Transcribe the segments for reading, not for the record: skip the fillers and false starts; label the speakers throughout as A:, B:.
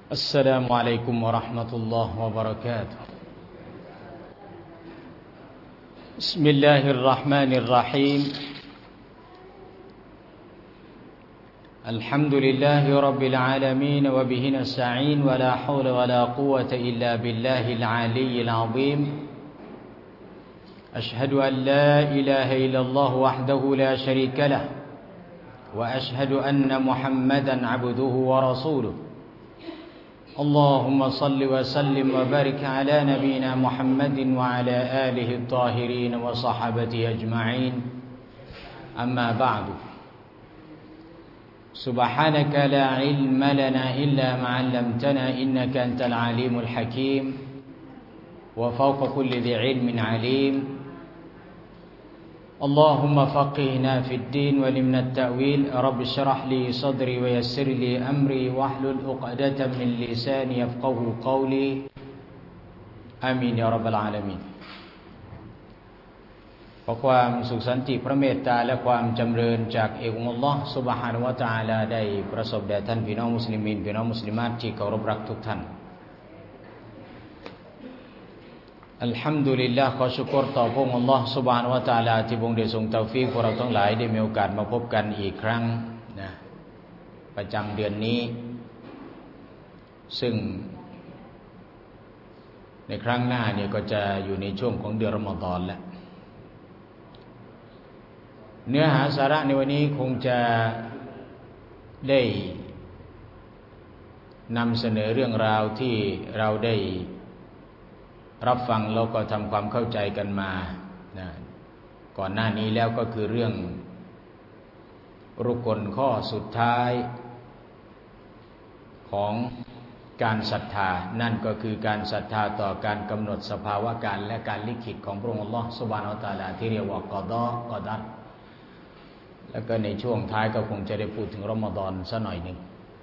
A: السلام عليكم ورحمة الله وبركاته بسم الله الرحمن الرحيم الحمد لله رب العالمين وبه نستعين ولا حول ولا قوة إلا بالله العلي العظيم أشهد أن لا إله إلا الله وحده لا شريك له وأشهد أن محمدا عبده ورسوله اللهم صل وسلم وبارك على نبينا محمد وعلى آله الطاهرين وصحبه أجمعين أما بعد سبحانك لا علم لنا إلا ما علمتنا إنك أنت العليم الحكيم وفوق كل ذي علم عليم اللهم فقهنا في الدين ولمنا التأويل رب اشرح لي صدري ويسر لي أمري واحلل عقدة من لساني يفقهوا قولي آمين يا رب العالمين ขอความสุขสันติพระเมตตาและความจำเริญจากเอกองค์อัลเลาะห์ซุบฮานะฮูวะตะอาลาได้ประสบแด่ท่านพี่น้องมุสลิมีนพี่น้องมุสลิมาตที่เคารพรักทุกท่านอัลฮัมดุลิลลาห์ขอชุกรต่อพระองค์อัลเลาะห์ซุบฮานะฮูวะตะอาลาที่พระองค์ได้ทรงเตาฟีกพวกเราทั้งหลายได้มีโอกาสมาพบกันอีกครั้งนะประจำเดือนนี้ซึ่งในครั้งหน้าเนี่ยก็จะอยู่ในช่วงของเดือนรอมฎอนแล้วเนื้อหาสาระในวันนี้คงจะได้นำเสนอเรื่องราวที่เราได้รับฟังแล้วก็ทำความเข้าใจกันมานะก่อนหน้านี้แล้วก็คือเรื่องรุกลข้อสุดท้ายของการศรัทธานั่นก็คือการศรัทธาต่อการกำหนดสภาวะการและการลิขิตของพระองค์อัลเลาะห์ซุบฮานะฮูวะตะอาลาที่เรียกว่ากอฎอกอดัรแล้วก็ในช่วงท้ายก็คงจะได้พูดถึงรอมฎอนซะหน่อยนึง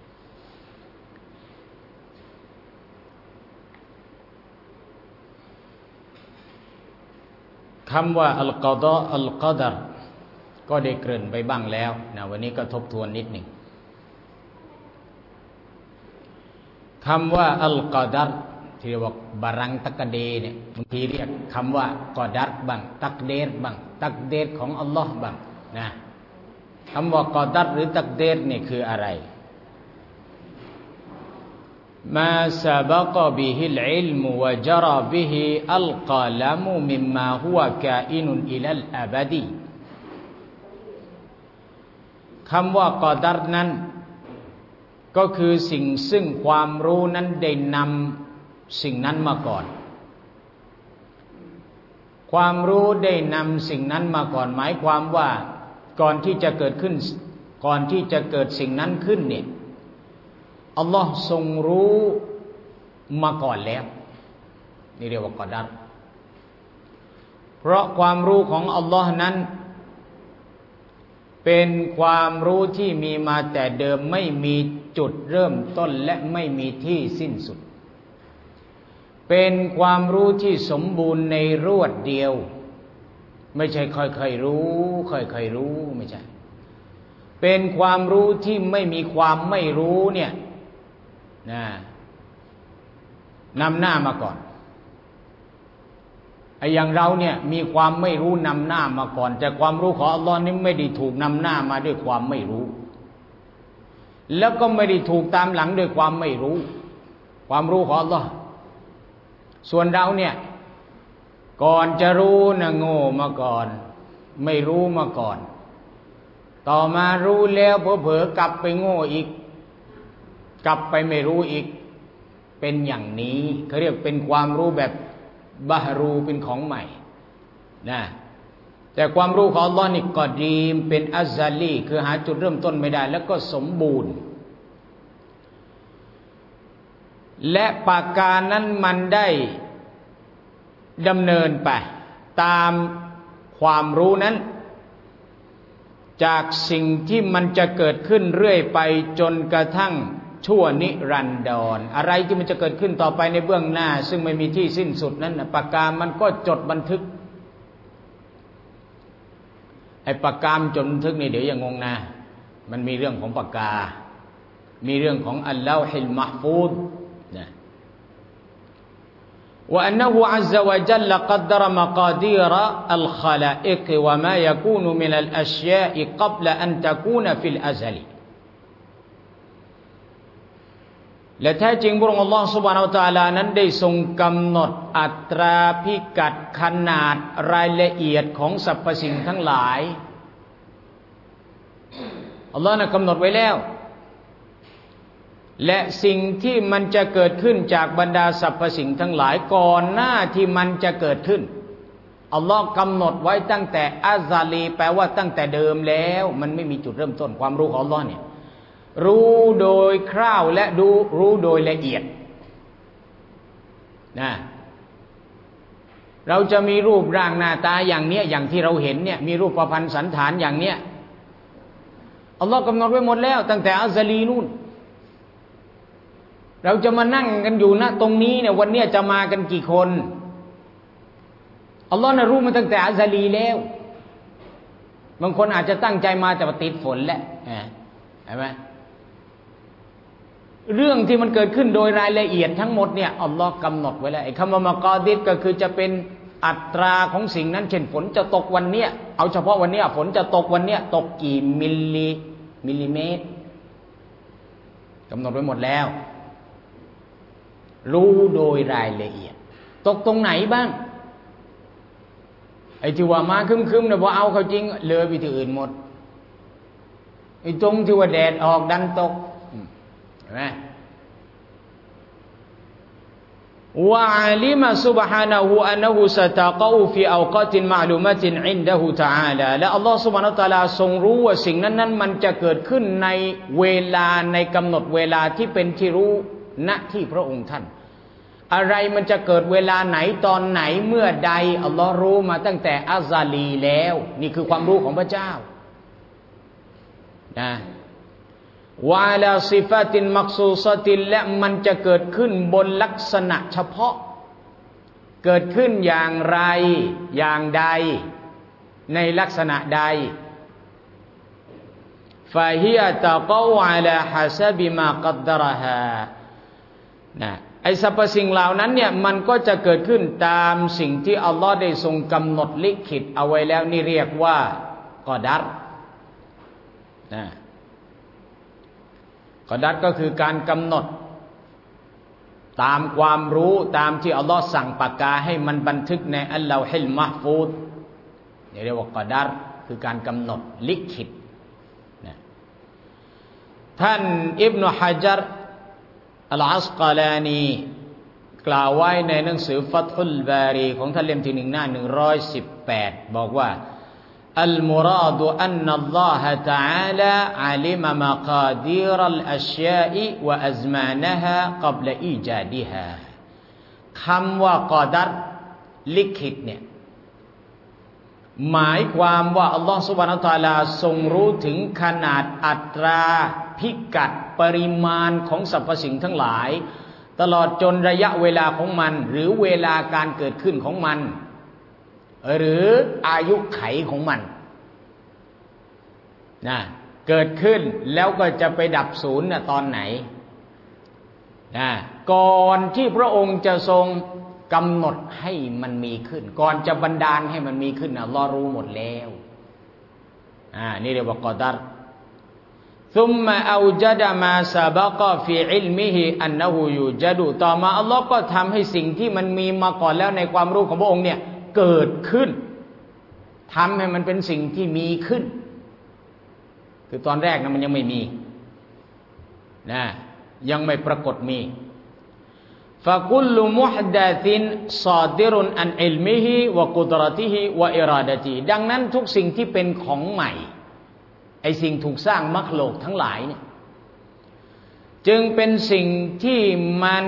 A: คำว่าอัลกอฎออัลกอดัรก็ได้เกริ่นไปบ้างแล้วนะวันนี้ก็ทบทวนนิดหนึ่งคำว่าอัลกอดัรที่เรียกว่าบารังตักเดเนี่ยบางทีเรียกคำว่ากอดัรบ้างตักเดรบ้างตักเดรของอัลลอฮ์บ้างนะคำว่ากอดัรหรือตักเดรนี่คืออะไรมาซาบะกะบิฮิลอิลมุวะจาราบิฮิอัลกะลัมุมิมมาฮุวะกาอินุนอิลัลอะบะดีคำว่ากอดัรนั้นก็คือสิ่งซึ่งความรู้นั้นได้นำสิ่งนั้นมาก่อนความรู้ได้นำสิ่งนั้นมาก่อนหมายความว่าก่อนที่จะเกิดขึ้นก่อนที่จะเกิดสิ่งนั้นขึ้นเนี่ยอัลลอฮ์ทรงรู้มาก่อนแล้วนี่เรียกว่ากอดัรเพราะความรู้ของอัลลอฮ์นั้นเป็นความรู้ที่มีมาแต่เดิมไม่มีจุดเริ่มต้นและไม่มีที่สิ้นสุดเป็นความรู้ที่สมบูรณ์ในรวดเดียวไม่ใช่ค่อยๆรู้ค่อยๆรู้ไม่ใช่เป็นความรู้ที่ไม่มีความไม่รู้เนี่ยนะนำหน้ามาก่อนไอ้อย่างเราเนี่ยมีความไม่รู้นำหน้ามาก่อนแต่ความรู้ของอัลลอฮ์นี่ไม่ได้ถูกนำหน้ามาด้วยความไม่รู้แล้วก็ไม่ได้ถูกตามหลังด้วยความไม่รู้ความรู้ของอัลลอฮ์ส่วนเราเนี่ยก่อนจะรู้นะโง่มาก่อนไม่รู้มาก่อนต่อมารู้แล้วเผลอๆกลับไปโง่อีกกลับไปไม่รู้อีกเป็นอย่างนี้เขาเรียกเป็นความรู้แบบบะฮรูเป็นของใหม่นะแต่ความรู้ของอัลเลาะห์นี่กอดีมเป็นอัซซาลีคือหาจุดเริ่มต้นไม่ได้แล้วก็สมบูรณ์และปากกานั้นมันได้ดำเนินไปตามความรู้นั้นจากสิ่งที่มันจะเกิดขึ้นเรื่อยไปจนกระทั่งชั่วนิรันดรอะไรที่มันจะเกิดขึ้นต่อไปในเบื้องหน้าซึ่งไม่มีที่สิ้นสุดนั้นปากกามันก็จดบันทึกไอ้ปากกามจดบันทึกนี่เดี๋ยวอย่างงงนะมันมีเรื่องของปากกามีเรื่องของอัลลอฮิลมะห์ฟูซนะوأنه عز وجل قدر مقادير الخلائق وما يكون من الأشياء قبل أن تكون في الأزل และแท้จริงพระองค์อัลลอฮฺซุบฮานะฮูวะตะอาลานั้นได้ทรงกำหนดอัตราพิกัดขนาดรายละเอียดของสรรพสิ่งทั้งหลายอัลลอฮฺกำหนดไว้แล้วและสิ่งที่มันจะเกิดขึ้นจากบรรดาสรรพสิ่งทั้งหลายก่อนหน้าที่มันจะเกิดขึ้นอัลลอฮ์กำหนดไว้ตั้งแต่อัซาลีแปลว่าตั้งแต่เดิมแล้วมันไม่มีจุดเริ่มต้นความรู้ของอัลลอฮ์เนี่ยรู้โดยคร่าวและรู้โดยละเอียดนะเราจะมีรูปร่างหน้าตาอย่างเนี้ยอย่างที่เราเห็นเนี่ยมีรูปประพันธ์สันฐานอย่างเนี้ยอัลลอฮ์กำหนดไว้หมดแล้วตั้งแต่อัซาลีนู่นเราจะมานั่งกันอยู่นะตรงนี้เนี่ยวันนี้จะมากันกี่คนอัลลอฮ์น่ะรู้มาตั้งแต่อัซาลีแล้วบางคนอาจจะตั้งใจมาแต่ว่าติดฝนแหละเห็นไหมเรื่องที่มันเกิดขึ้นโดยรายละเอียดทั้งหมดเนี่ยอัลลอฮ์กำหนดไว้แล้วไอ้คำว่ามากอดิรก็คือจะเป็นอัตราของสิ่งนั้นเช่นฝนจะตกวันเนี้ยเอาเฉพาะวันเนี้ยฝนจะตกวันเนี้ยตกกี่มิลลิเมตรกำหนดไว้หมดแล้วรู้โดยรายละเอียดตกตรงไหนบ้างไอ้ที่ว่ามาคึมๆเนี่ยพอเอาเขาจริงเลยไปที่อื่นหมดไอ้ตรงที่ว่าแดดออกดันตกเห็นไหมวะอาลิมะซุบฮานะฮูอันนะฮูซะตะกอฟีอาวกาตินมะลูมะตินอินดะฮูตะอาลาและอัลลอฮฺซุบฮานะฮูวะตะอาลาทรงรู้ว่าสิ่งนั้นมันจะเกิดขึ้นในเวลาในกำหนดเวลาที่เป็นที่รู้ณที่พระองค์ท่านอะไรมันจะเกิดเวลาไหนตอนไหนเมื่อใดอัลลอฮ์รู้มาตั้งแต่อัซาลีแล้วนี่คือความรู้ของพระเจ้านะวะลาซิฟาตินมักซูซาตินและมันจะเกิดขึ้นบนลักษณะเฉพาะเกิดขึ้นอย่างไรอย่างใดในลักษณะใดฟาฮิยะตะกออะลาฮะซะบิมากัดดะรฮานะไอ้สรรพสิ่งเหล่านั้นเนี่ยมันก็จะเกิดขึ้นตามสิ่งที่อัลลอฮ์ได้ทรงกำหนดลิขิตเอาไว้แล้วนี่เรียกว่ากอดัรนะกอดัรก็คือการกำหนดตามความรู้ตามที่อัลลอฮ์สั่งปากกาให้มันบันทึกในอัลลอฮิลมะห์ฟูซนี่เรียกว่ากอดัรคือการกำหนดลิขิตนะท่านอิบนุฮะญัรอัลอัสกอลานีกล่าวไว้ในหนังสือฟัตฮุลบารีของท่านเล่มที่1หน้า118บอกว่าอัลมุราดอันนัลลอฮะตะอาลาอะลิมะมะกาดีรอัลอัชยาอิวะอัซมานะฮากับละอีจาดิฮาคำว่ากอดัรลิขิตเนี่ยหมายความว่าอัลลอฮฺซุบฮานะฮูวะตะอาลาทรงรู้ถึงขนาดอัตราพิกัดปริมาณของสรรพสิ่งทั้งหลายตลอดจนระยะเวลาของมันหรือเวลาการเกิดขึ้นของมันหรืออายุไขของมันนะเกิดขึ้นแล้วก็จะไปดับศูนย์ตอนไหนนะก่อนที่พระองค์จะทรงกำหนดให้มันมีขึ้นก่อนจะบันดาลให้มันมีขึ้นอัลเลาะห์รู้หมดแล้วนี่เรียกว่ากอดัรซุมมาเอาจัดมาซาบะกะฟีอิลมิฮิอันนะฮูยูจัดต่อมาอัลเลาะห์ก็ทำให้สิ่งที่มันมีมาก่อนแล้วในความรู้ของพระองค์เนี่ยเกิดขึ้นทำให้มันเป็นสิ่งที่มีขึ้นคือตอนแรกนะมันยังไม่มีนะยังไม่ปรากฏมีฟะกุลลุมุฮดะซินซาดิรุนอันอิลมิฮิวะกุดเราะติฮิวะอิราดะติฮิดังนั้นทุกสิ่งที่เป็นของใหม่ไอ้สิ่งถูกสร้างมักโลกทั้งหลายเนี่ยจึงเป็นสิ่งที่มัน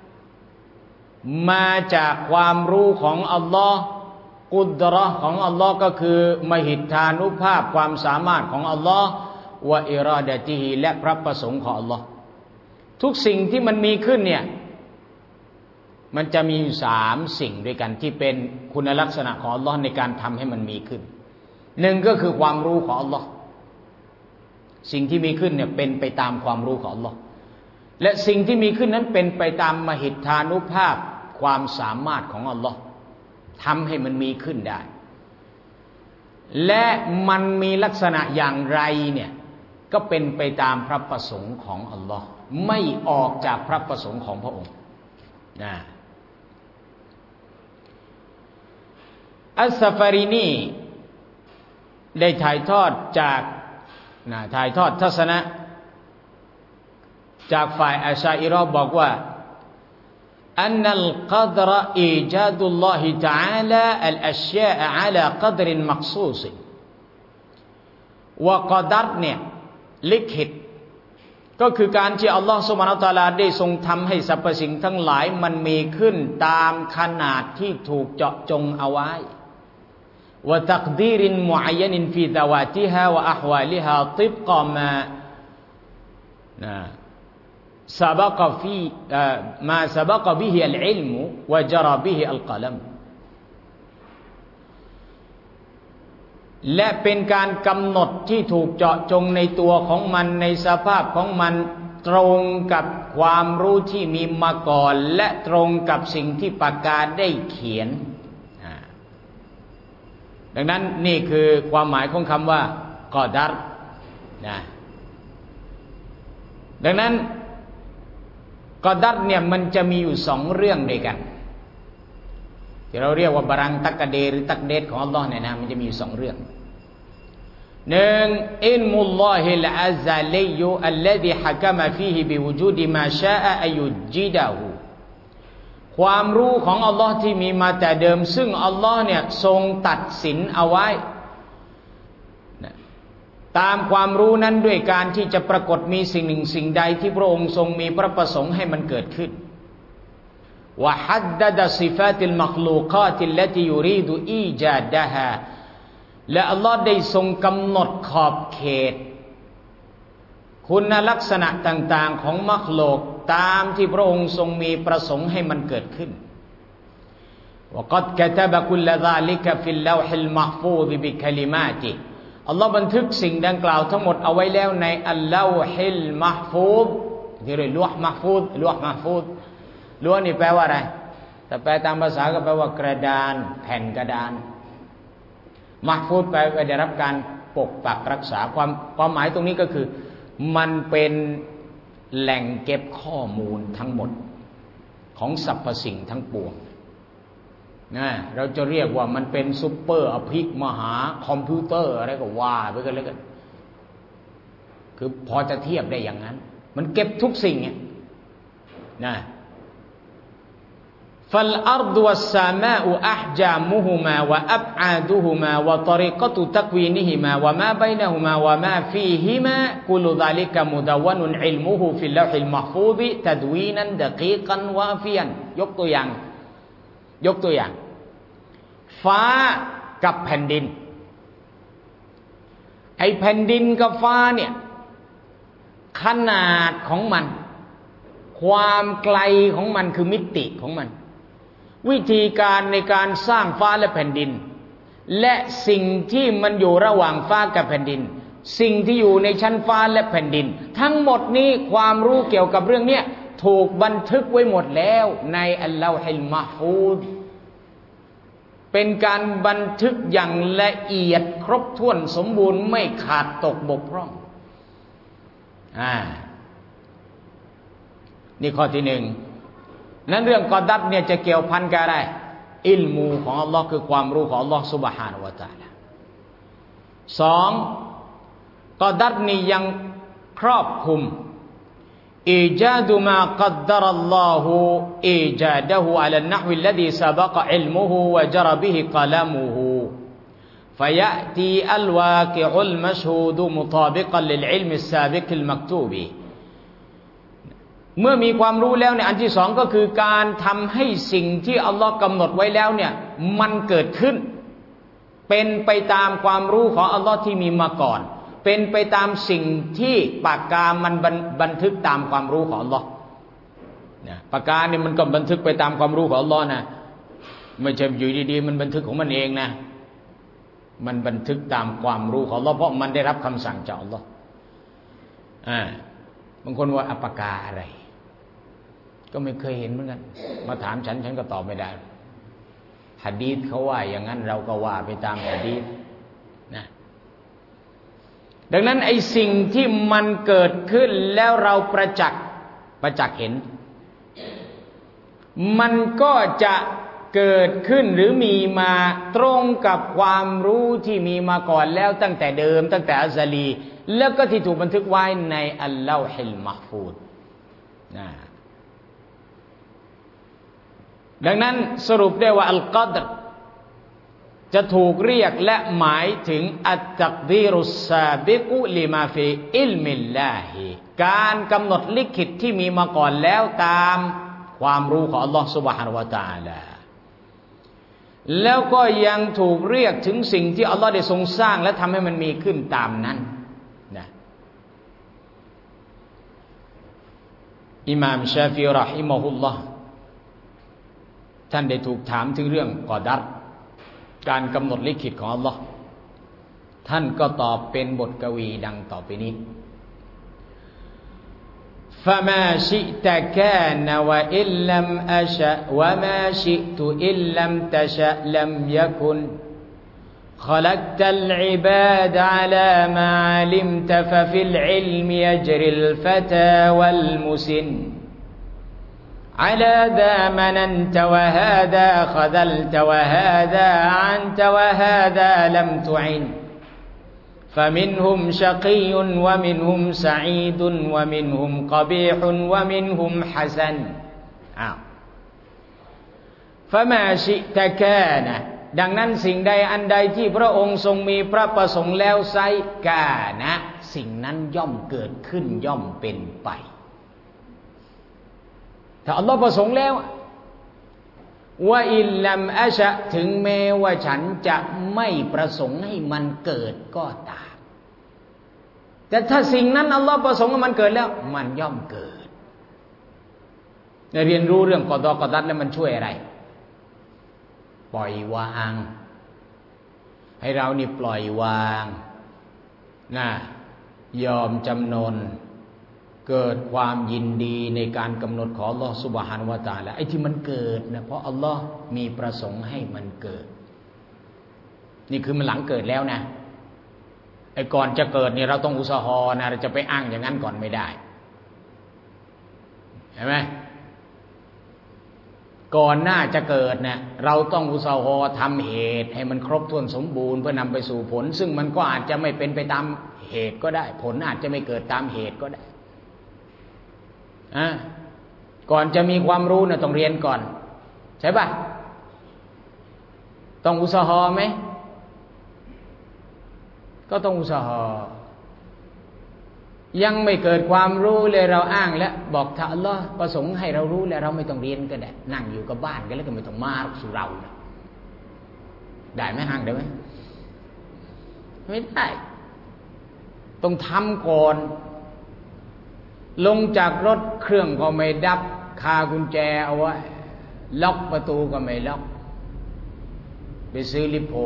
A: มาจากความรู้ของอัลลอฮ์กุดเราะห์ของอัลลอฮ์ก็คือมหิทธานุภาพความสามารถของอัลลอฮ์วะอิราดะติฮิและพระประสงค์ของอัลลอฮ์ทุกสิ่งที่มันมีขึ้นเนี่ยมันจะมีอยู่3สิ่งด้วยกันที่เป็นคุณลักษณะของอัลลอฮ์ในการทำให้มันมีขึ้น1ก็คือความรู้ของอัลลอฮ์สิ่งที่มีขึ้นเนี่ยเป็นไปตามความรู้ของอัลลอฮ์และสิ่งที่มีขึ้นนั้นเป็นไปตามมหิทธานุภาพความสามารถของอัลลอฮ์ทำให้มันมีขึ้นได้และมันมีลักษณะอย่างไรเนี่ยก็เป็นไปตามพระประสงค์ของอัลลอฮ์ไม่ออกจากพระประสงค์ของพระองค์นะอัสซาฟารีนีได้ถ่ายทอดทัศนะจากฝ่ายอัชอะอิเราะห์บอกว่าอันนัลกัดรอีจาดุลลอฮิตะอาลาอัลอัชยาอะอะลากัดรินมักซูซวะกอดัรเนี่ยลิขิตก็คือการที่อัลลอฮฺซุบฮานะฮูวะตะอาลาได้ทรงทำให้สรรพสิ่งทั้งหลายมันมีขึ้นตามขนาดที่ถูกเจาะจงเอาไว้วะตักดีรินมุอัยยันฟีซาวาติฮาวะอะฮวาลิฮาติบกะมาسبق في ما سبق به العلم وجرى به القلم และเป็นการกำหนดที่ถูกเจาะจงในตัวของมันในสภาพของมันตรงกับความรู้ที่มีมาก่อนและตรงกับสิ่งที่ปากกาได้เขียนดังนั้นนี่คือความหมายของคำว่ากอดัรนะดังนั้นกอดัรเนี่ยมันจะมีอยู่สองเรื่องด้วยกันที่เราเรียกว่าบารังตักกะเดหรือตักเดตของอัลลอฮ์เนี่ยนะมันจะมีอยู่สองเรื่องหนึ่งอิลมุลลอฮิลอะซาลียุอัลลซีฮะกะมะฟีฮิบิวุจูดิมาชาอะอัยุจิดะฮูความรู้ของอัลลอฮ์ที่มีมาแต่เดิมซึ่งอัลลอฮ์เนี่ยทรงตัดสินเอาไว้ตามความรู้นั้นด้วยการที่จะปรากฏมีสิ่งหนึ่งสิ่งใดที่พระองค์ทรงมีพระประสงค์ให้มันเกิดขึ้นวะฮัดดะดะซิฟาติลมักลูกาติลลตียูรีดุอีจาดะฮาและอัลลอฮ์ได้ทรงกำหนดขอบเขตคุณลักษณะต่างๆของมักลูกตามที่พระองค์ทรงมีประสงค์ให้มันเกิดขึ้นวะกัดกะตะบะกุลซาลิกะฟิลลอฮิลมัหฟูซบิกะลิมาติอัลลอฮ์บันทึกสิ่งดังกล่าวทั้งหมดเอาไว้แล้วในอัลลอฮิลมัหฟูซที่เรียกลวห์มัหฟูซลวห์มัหฟูซลวห์นี่แปลว่าอะไรแต่แปลตามภาษาก็แปลว่ากระดานแผ่นกระดานมัหฟูซแปลว่าได้รับการปกปักรักษาความหมายตรงนี้ก็คือมันเป็นแหล่งเก็บข้อมูลทั้งหมดของสรรพสิ่งทั้งปวงนะเราจะเรียกว่ามันเป็นซุปเปอร์อภิมหาคอมพิวเตอร์อะไรก็ว่าไปกันเลยกันคือพอจะเทียบได้อย่างนั้นมันเก็บทุกสิ่งเนี่ยนะفالأرض والسماء أحجامهما وأبعادهما وطريقة تكوينهما وما بينهما وما فيهما كل ذلك مدون علمه في اللوح المحفوظ تدوينا دقيقا وافيا ยกตัวอย่างฟ้ากับแผ่นดินไอ้แผ่นดินกับฟ้าเนี่ยขนาดของมันความไกลของมันคือมิติของมันวิธีการในการสร้างฟ้าและแผ่นดินและสิ่งที่มันอยู่ระหว่างฟ้ากับแผ่นดินสิ่งที่อยู่ในชั้นฟ้าและแผ่นดินทั้งหมดนี้ความรู้เกี่ยวกับเรื่องนี้ถูกบันทึกไว้หมดแล้วในอัลลอฮิลมัหฟูซเป็นการบันทึกอย่างละเอียดครบถ้วนสมบูรณ์ไม่ขาดตกบกพร่องนี่ข้อที่หนึ่งนั้นเรื่องกอดัรเนี่ยจะเกี่ยวพันกับอะไรอิลมูของอัลลอฮ์คือความรู้ของอัลลอฮ์ซุบฮานะฮูวะตะอาลาสองกอดัรนี่ยังครอบคลุมอีจาดุมากัดดารอัลลอฮุอีจาดะฮูอะลันนะฮวิลลซีซะบะกะอิลมุฮูวะจรบิฮิกะลามุฮูفيأتي الواقع المشهود مطابقا للعلم السابق المكتوب เมื่อมีความรู้แล้วเนี่ยอันที่สองก็คือการทำให้สิ่งที่อัลลอฮ์กำหนดไว้แล้วเนี่ยมันเกิดขึ้นเป็นไปตามความรู้ของอัลลอฮ์ที่มีมาก่อนเป็นไปตามสิ่งที่ปากกามันบันทึกตามความรู้ของอัลลอฮ์นะปากกาเนี่ยมันก็บันทึกไปตามความรู้ของอัลลอฮ์นะไม่ใช่อยู่ดีๆมันบันทึกของมันเองนะมันบันทึกตามความรู้ของอัลลอฮ์เพราะมันได้รับคำสั่งจากอัลลอฮ์บางคนว่าปากกาอะไรก็ไม่เคยเห็นเหมือนกันมาถามฉันก็ตอบไม่ได้หะดีษเขาว่าอย่างนั้นเราก็ว่าไปตามหะดีษนะดังนั้นไอ้สิ่งที่มันเกิดขึ้นแล้วเราประจักษ์เห็นมันก็จะเกิดขึ้นหรือมีมาตรงกับความรู้ที่มีมาก่อนแล้วตั้งแต่เดิมตั้งแต่อัซลีแล้วก็ที่ถูกบันทึกไว้ในอัลลอฮิลมัหฟูซนะดังนั้นสรุปได้ว่าอัลกัดรจะถูกเรียกและหมายถึงอัตตักดีรุสซาบิกุลิมาฟีอิลมิลลาฮิการกำหนดลิขิตที่มีมาก่อนแล้วตามความรู้ของอัลลอฮฺซุบฮานะฮูวะตะอาลาแล้วก็ยังถูกเรียกถึงสิ่งที่อัลลอฮฺได้ทรงสร้างและทำให้มันมีขึ้นตามนั้นนะอิหม่ามชาฟิอีเราะฮิมะฮุลลอฮ์ท่านได้ถูกถามถึงเรื่องกอดัรการกำหนดลิขิตของอัลลอฮ์ท่านก็ตอบเป็นบทกวีดังต่อไปนี้ فما شئت كان وإن لم أشأ وما شئت إن لم تشأ لم يكن خلقت العباد على ما علمت ففي العلم يجري الفتى والمسن على ذا مننت وهذا خذلت وهذا عنت وهذا لم تعن فمنهم شقي ومنهم سعيد ومنهم قبيح ومنهم حسن فما شئت كان ดังนั้นสิ่งใดอันใดที่พระองค์ทรงมีพระประสงค์แล้วไซกานะสิ่งนั้นย่อมเกิดขึ้นย่อมเป็นไปถ้าอัลลอฮ์ประสงค์แล้วว่าอิลลัมอัชะถึงแม้ว่าฉันจะไม่ประสงค์ให้มันเกิดก็ตามแต่ถ้าสิ่งนั้นอัลลอฮ์ประสงค์ให้มันเกิดแล้วมันย่อมเกิดเรียนรู้เรื่องกอฎอกอดัรแล้วมันช่วยอะไรปล่อยวางให้เรานี่ปล่อยวางนะยอมจำนนเกิดความยินดีในการกำหนดของอัลลอฮฺซุบฮานะฮูวะตะอาลาไอ้ที่มันเกิดนะเพราะอัลลอฮ์มีประสงค์ให้มันเกิดนี่คือมันหลังเกิดแล้วนะไอ้ก่อนจะเกิดเนี่ยเราต้องอุสฮอนะเราจะไปอ้างอย่างนั้นก่อนไม่ได้เห็นไหมก่อนหน้าจะเกิดเนี่ยเราต้องอุสฮอทำเหตุให้มันครบถ้วนสมบูรณ์เพื่อนำไปสู่ผลซึ่งมันก็อาจจะไม่เป็นไปตามเหตุก็ได้ผลอาจจะไม่เกิดตามเหตุก็ได้ก่อนจะมีความรู้นะต้องเรียนก่อนใช่ป่ะต้องอุสฮอไหมก็ต้องอุสฮอยังไม่เกิดความรู้เลยเราอ้างแล้วบอกถ้าอัลลอฮ์ประสงค์ให้เรารู้แล้วเราไม่ต้องเรียนก็ได้นั่งอยู่กับบ้านกันแล้วก็ไม่ต้องมาสู่เราได้ไหมอ้างได้ไหมไม่ได้ต้องทำก่อนลงจากรถเครื่องก็ไม่ดับคากุญแจเอาไว้ล็อกประตูก็ไม่ล็อกไปซื้อลิโพ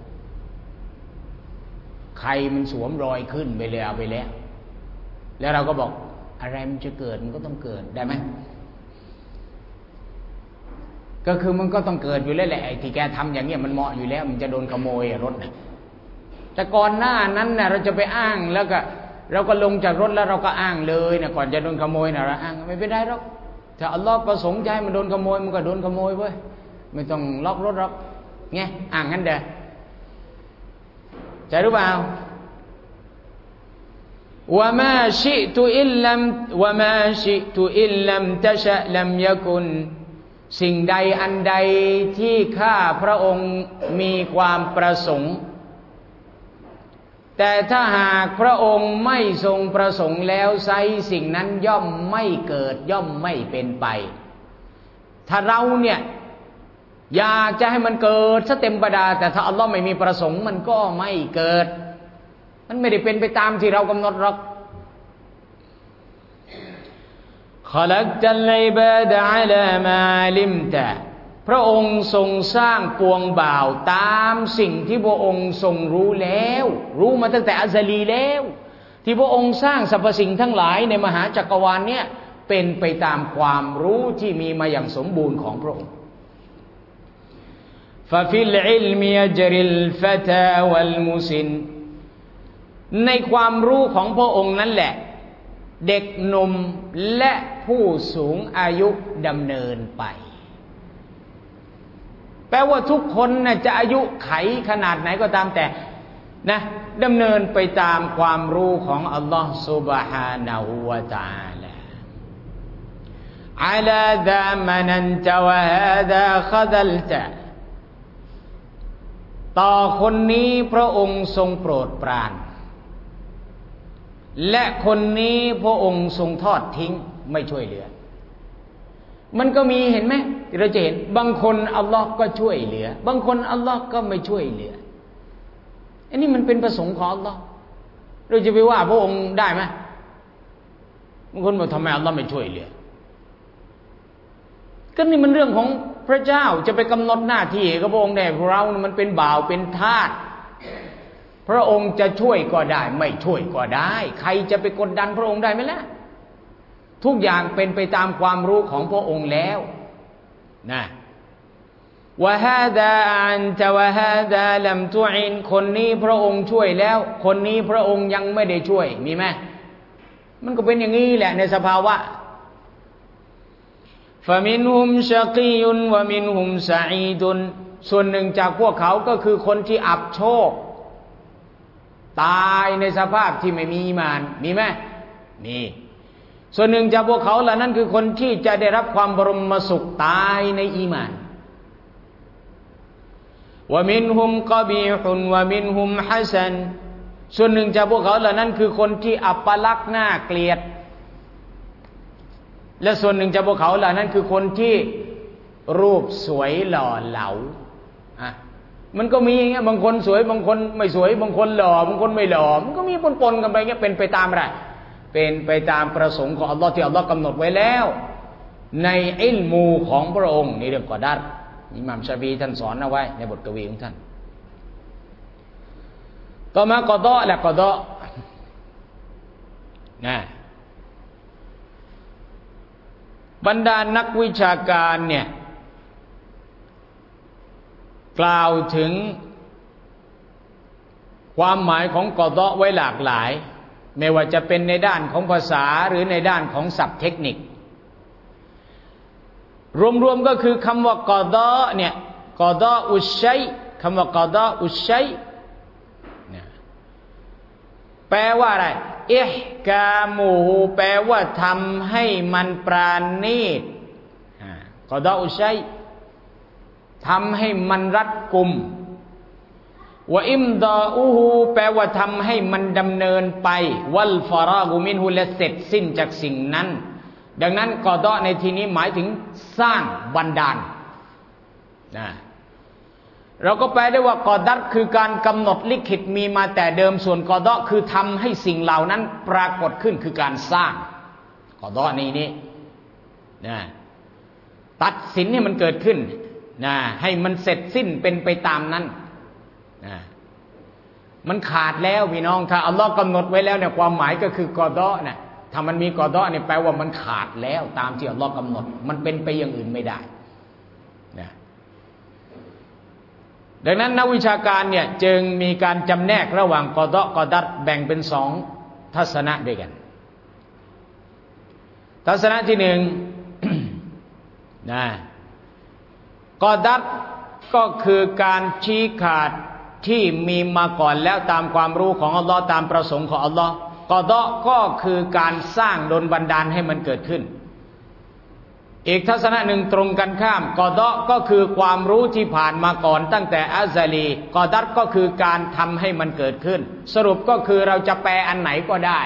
A: ใครมันสวมรอยขึ้นไปเลยเอาไปแล้วเราก็บอกอะไรมันจะเกิดมันก็ต้องเกิดได้ไหมก็คือมันก็ต้องเกิดอยู่แล้วแหละไอ้ที่แกทำอย่างเงี้ยมันเหมาะอยู่แล้วมันจะโดนขโมยรถนะแต่ก่อนหน้านั้นนะเราจะไปอ้างแล้วก็เราก็ลงจากรถแล้วเราก็อ้างเลยนะก่อนจะโดนขโมยนะเราอ้างไม่เป็นไรหรอกถ้าอัลลอฮ์ประสงค์ใจมันโดนขโมยมันก็โดนขโมยเว้ยไม่ต้องล็อกรถหรอกไงอ้างงั้นเด้อใช่หรือเปล่าวะมาชิตุอิลลัมวะมาชิตุอิลลัมตะชะลัมยะกุนสิ่งใดอันใดที่ข้าพระองค์มีความประสงค์แต่ถ้าหากพระองค์ไม่ทรงประสงค์แล้วไซสิ่งนั้นย่อมไม่เกิดย่อมไม่เป็นไปถ้าเราเนี่ยอยากจะให้มันเกิดซะเต็มประดาแต่ถ้าอัลลอฮ์ไม่มีประสงค์มันก็ไม่เกิดมันไม่ได้เป็นไปตามที่เรากำหนดหรอกخلقت العباد على ما علمت พระองค์ทรงสร้างปวงบ่าวตามสิ่งที่พระองค์ทรงรู้แล้วรู้มาตั้งแต่อัซลีแล้วที่พระองค์สร้างสรรพสิ่งทั้งหลายในมหาจักรวาลเนี่ยเป็นไปตามความรู้ที่มีมาอย่างสมบูรณ์ของพระองค์ففي العلم يجري الفتى والمسن ในความรู้ของพระองค์นั่นแหละเด็กหนุ่มและผู้สูงอายุดำเนินไปแปลว่าทุกคนน่ะจะอายุไขขนาดไหนก็ตามแต่นะดำเนินไปตามความรู้ของอัลลอฮฺ سبحانه และ تعالى على ذا مننت وهذا خذلت ต่อคนนี้พระองค์ทรงโปรดปรานและคนนี้พระองค์ทรงทอดทิ้งไม่ช่วยเหลือมันก็มีเห็นไหมเราจะเห็นบางคนอัลลอฮ์ก็ช่วยเหลือบางคนอัลลอฮ์ก็ไม่ช่วยเหลืออันนี้มันเป็นประสงค์ของอัลลอฮ์เราจะไปว่าพระองค์ได้ไหมบางคนบอกทำไมอัลลอฮ์ไม่ช่วยเหลือก็นี่มันเรื่องของพระเจ้าจะไปกำหนดหน้าที่กับพระองค์ได้เรามันเป็นบ่าวเป็นทาสพระองค์จะช่วยก็ได้ไม่ช่วยก็ได้ใครจะไปกดดันพระองค์ได้ไหมล่ะทุกอย่างเป็นไปตามความรู้ของพระองค์แล้วนะวะฮาดาอันตะวะฮาดาลัมตุอินคนนี้พระองค์ช่วยแล้วคนนี้พระองค์ยังไม่ได้ช่วยมีไหมมันก็เป็นอย่างนี้แหละในสภาวะฟะมินฮุมชะกียุนวะมินฮุมซะอีดุนส่วนหนึ่งจากพวกเขาก็คือคนที่อับโชคตายในสภาพที่ไม่มีอีหม่านมีไหมมีส่วนหนึ่งจากพวกเขาเหล่านั้นคือคนที่จะได้รับความบรมสุขตายในอีหม่านวะมินฮุมกะบีฮุนวะมินฮุมฮะซันส่วนหนึ่งจากพวกเขาเหล่านั้นคือคนที่อัปลักษณ์น่าเกลียดและส่วนหนึ่งจากพวกเขาเหล่านั้นคือคนที่รูปสวยหล่อเหลามันก็มีอย่างเงี้ยบางคนสวยบางคนไม่สวยบางคนหล่อบางคนไม่หล่อมันก็มีปนๆกันไปเงี้ยเป็นไปตามอะไรเป็นไปตามประสงค์ของอัลลอฮ์ที่อัลลอฮ์กำหนดไว้แล้วในอิลมูของพระองค์ในเรื่องกอดัรอิหม่ามชาฟีท่านสอนเอาไว้ในบทกวีของท่านต่อมากอฎอและกอฎอนะบรรดานักวิชาการเนี่ยกล่าวถึงความหมายของกอฎอไว้หลากหลายไม่ว่าจะเป็นในด้านของภาษาหรือในด้านของศัพท์เทคนิครวมๆก็คือคำว่ากอฎอเนี่ยกอฎออุชัยคำว่ากอฎออุชัยแปลว่าอะไรอิห์กามูฮูแปลว่าทำให้มันปราณีตกอฎออุชัยทำให้มันรัดกุมวะอิมดาอูฮูแปลว่าทำให้มันดำเนินไปวัลฟารากุมินฮูและเสร็จสิ้นจากสิ่งนั้นดังนั้นกอฎอในที่นี้หมายถึงสร้างบันดาลนะเราก็แปลได้ว่ากอดัรคือการกำหนดลิขิตมีมาแต่เดิมส่วนกอฎอคือทำให้สิ่งเหล่านั้นปรากฏขึ้นคือการสร้างกอฎอนี้นะตัดสินให้มันเกิดขึ้นนะให้มันเสร็จสิ้นเป็นไปตามนั้นนะมันขาดแล้วพี่น้องถ้าอัลลอฮ์กำหนดไว้แล้วเนี่ยความหมายก็คือกอฎอเนี่ยถ้ามันมีกอฎอเนี่ยแปลว่ามันขาดแล้วตามที่อัลลอฮ์กำหนดมันเป็นไปอย่างอื่นไม่ได้นะดังนั้นนักวิชาการเนี่ยจึงมีการจำแนกระหว่างกอฎอกอดัรแบ่งเป็นสองทัศนะด้วยกันทัศนะที่หนึ่ง นะกอดัรก็คือการชี้ขาดที่มีมาก่อนแล้วตามความรู้ของอัลลอฮ์ตามประสงค์ของอัลลอฮ์กอฎอก็คือการสร้างดลบันดาลให้มันเกิดขึ้นอีกทัศนะหนึ่งตรงกันข้ามกอฎอก็คือความรู้ที่ผ่านมาก่อนตั้งแต่อัซลีกอดัรก็คือการทำให้มันเกิดขึ้นสรุปก็คือเราจะแปลอันไหนก็ได้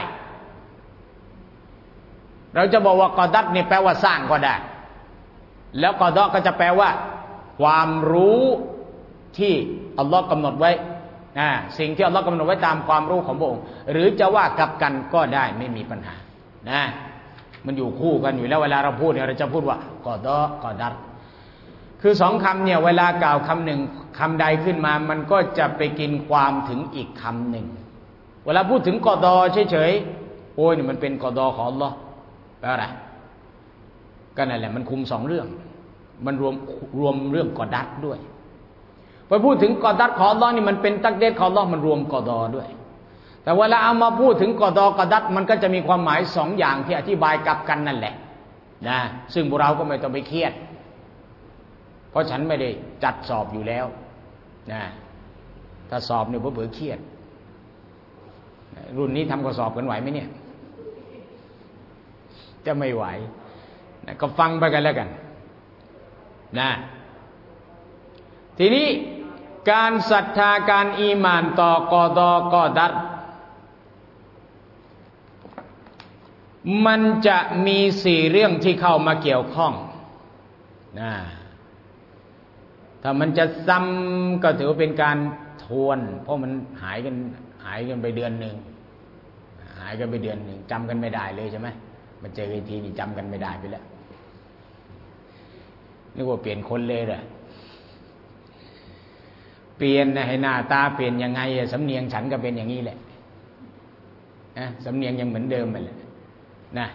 A: เราจะบอกว่ากอดัรเนี่ยแปลว่าสร้างก็ได้แล้วกอฎอก็จะแปลว่าความรู้ที่อัลลอฮ์กำหนดไว้สิ่งที่อัลลอฮ์กำหนดไว้ตามความรู้ของพระองค์หรือจะว่ากลับกันก็ได้ไม่มีปัญหานะมันอยู่คู่กันอยู่แล้วเวลาเราพูดเนี่ยเราจะพูดว่ากอฎอกอดัรคือสองคำเนี่ยเวลากล่าวคำหนึ่งคำใดขึ้นมามันก็จะไปกินความถึงอีกคำหนึ่งเวลาพูดถึงกอฎอเฉยๆโอ้ยนี่มันเป็นกอฎอของอัลเลาะห์แปลว่าอะไรก็นั่นแหละมันคุมสองเรื่องมันรวมเรื่องกอดัรด้วยพอพูดถึงกอดัรของอัลเลาะห์นี่มันเป็นตักดีรของอัลเลาะห์มันรวมกอฎอด้วยแต่เวลาเอามาพูดถึงกอฎอกอดัรมันก็จะมีความหมายสองอย่างที่อธิบายกลับกันนั่นแหละนะซึ่งพวกเราก็ไม่ต้องไปเครียดเพราะฉันไม่ได้จัดสอบอยู่แล้วนะถ้าสอบเนี่ยเผื่อเครียดรุ่นนี้ทำข้อสอบกันไหวไหมเนี่ยจะไม่ไหวนะก็ฟังไปกันแล้วกันนะทีนี้การศรัทธาการอีหม่านต่อกอฎอกอดัรมันจะมีสี่เรื่องที่เข้ามาเกี่ยวข้องนะถ้ามันจะซ้ำก็ถือว่าเป็นการทวนเพราะมันหายกันไปเดือนหนึ่งจำกันไม่ได้เลยใช่ไหมมาเจอกันทีนี่จำกันไม่ได้ไปแล้วนึกว่าเปลี่ยนคนเลยเหรอเปลี่ยนให้หน้าตาเปลี่ยนยังไงสำเนียงฉันก็เป็นอย่างนี้แหละนะสำเนียงยังเหมือนเดิมไปเลยนะ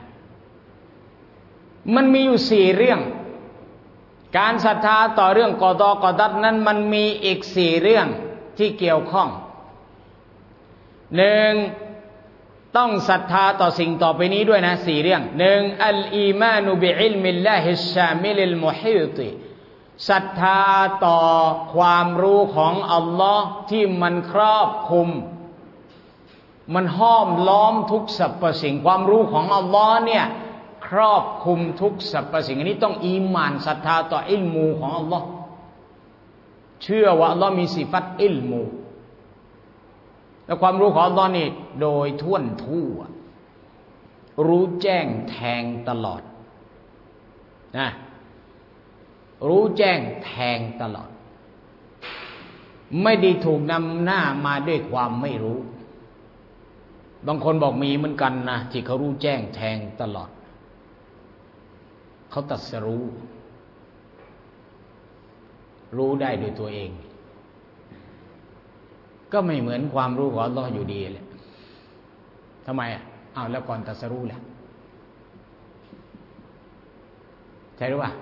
A: มันมีอยู่สี่เรื่องการศรัทธาต่อเรื่องกอฎอกอดัรนั้นมันมีอีกสี่เรื่องที่เกี่ยวข้องหนึ่งต้องศรัทธาต่อสิ่งต่อไปนี้ด้วยนะสี่เรื่องหนึ่งอัลอีมานุบิอิลมิลลาฮิชชามิลิลมุฮีติศรัทธาต่อความรู้ของอัลลอฮ์ที่มันครอบคลุมมันห้อมล้อมทุกสรรพสิ่งความรู้ของอัลลอฮ์เนี่ยครอบคลุมทุกสรรพสิ่งอันนี้ต้องอีหม่านศรัทธาต่ออิลมูของอัลลอฮ์เชื่อว่าอัลลอฮ์มีสิฟัตอิลมูและความรู้ของอัลลอฮ์นี่โดยทั่วรู้แจ้งแทงตลอดนะรู้แจ้งแทงตลอดไม่ได้ถูกนำหน้ามาด้วยความไม่รู้บางคนบอกมีเหมือนกันนะที่เขารู้แจ้งแทงตลอดเขาตรัสรู้ได้โดยตัวเองก็ไม่เหมือนความรู้ของอัลเลาะห์อยู่ดีแหละทำไมอ้าวแล้วก่อนตรัสรู้ล่ะใช่หรือเปล่า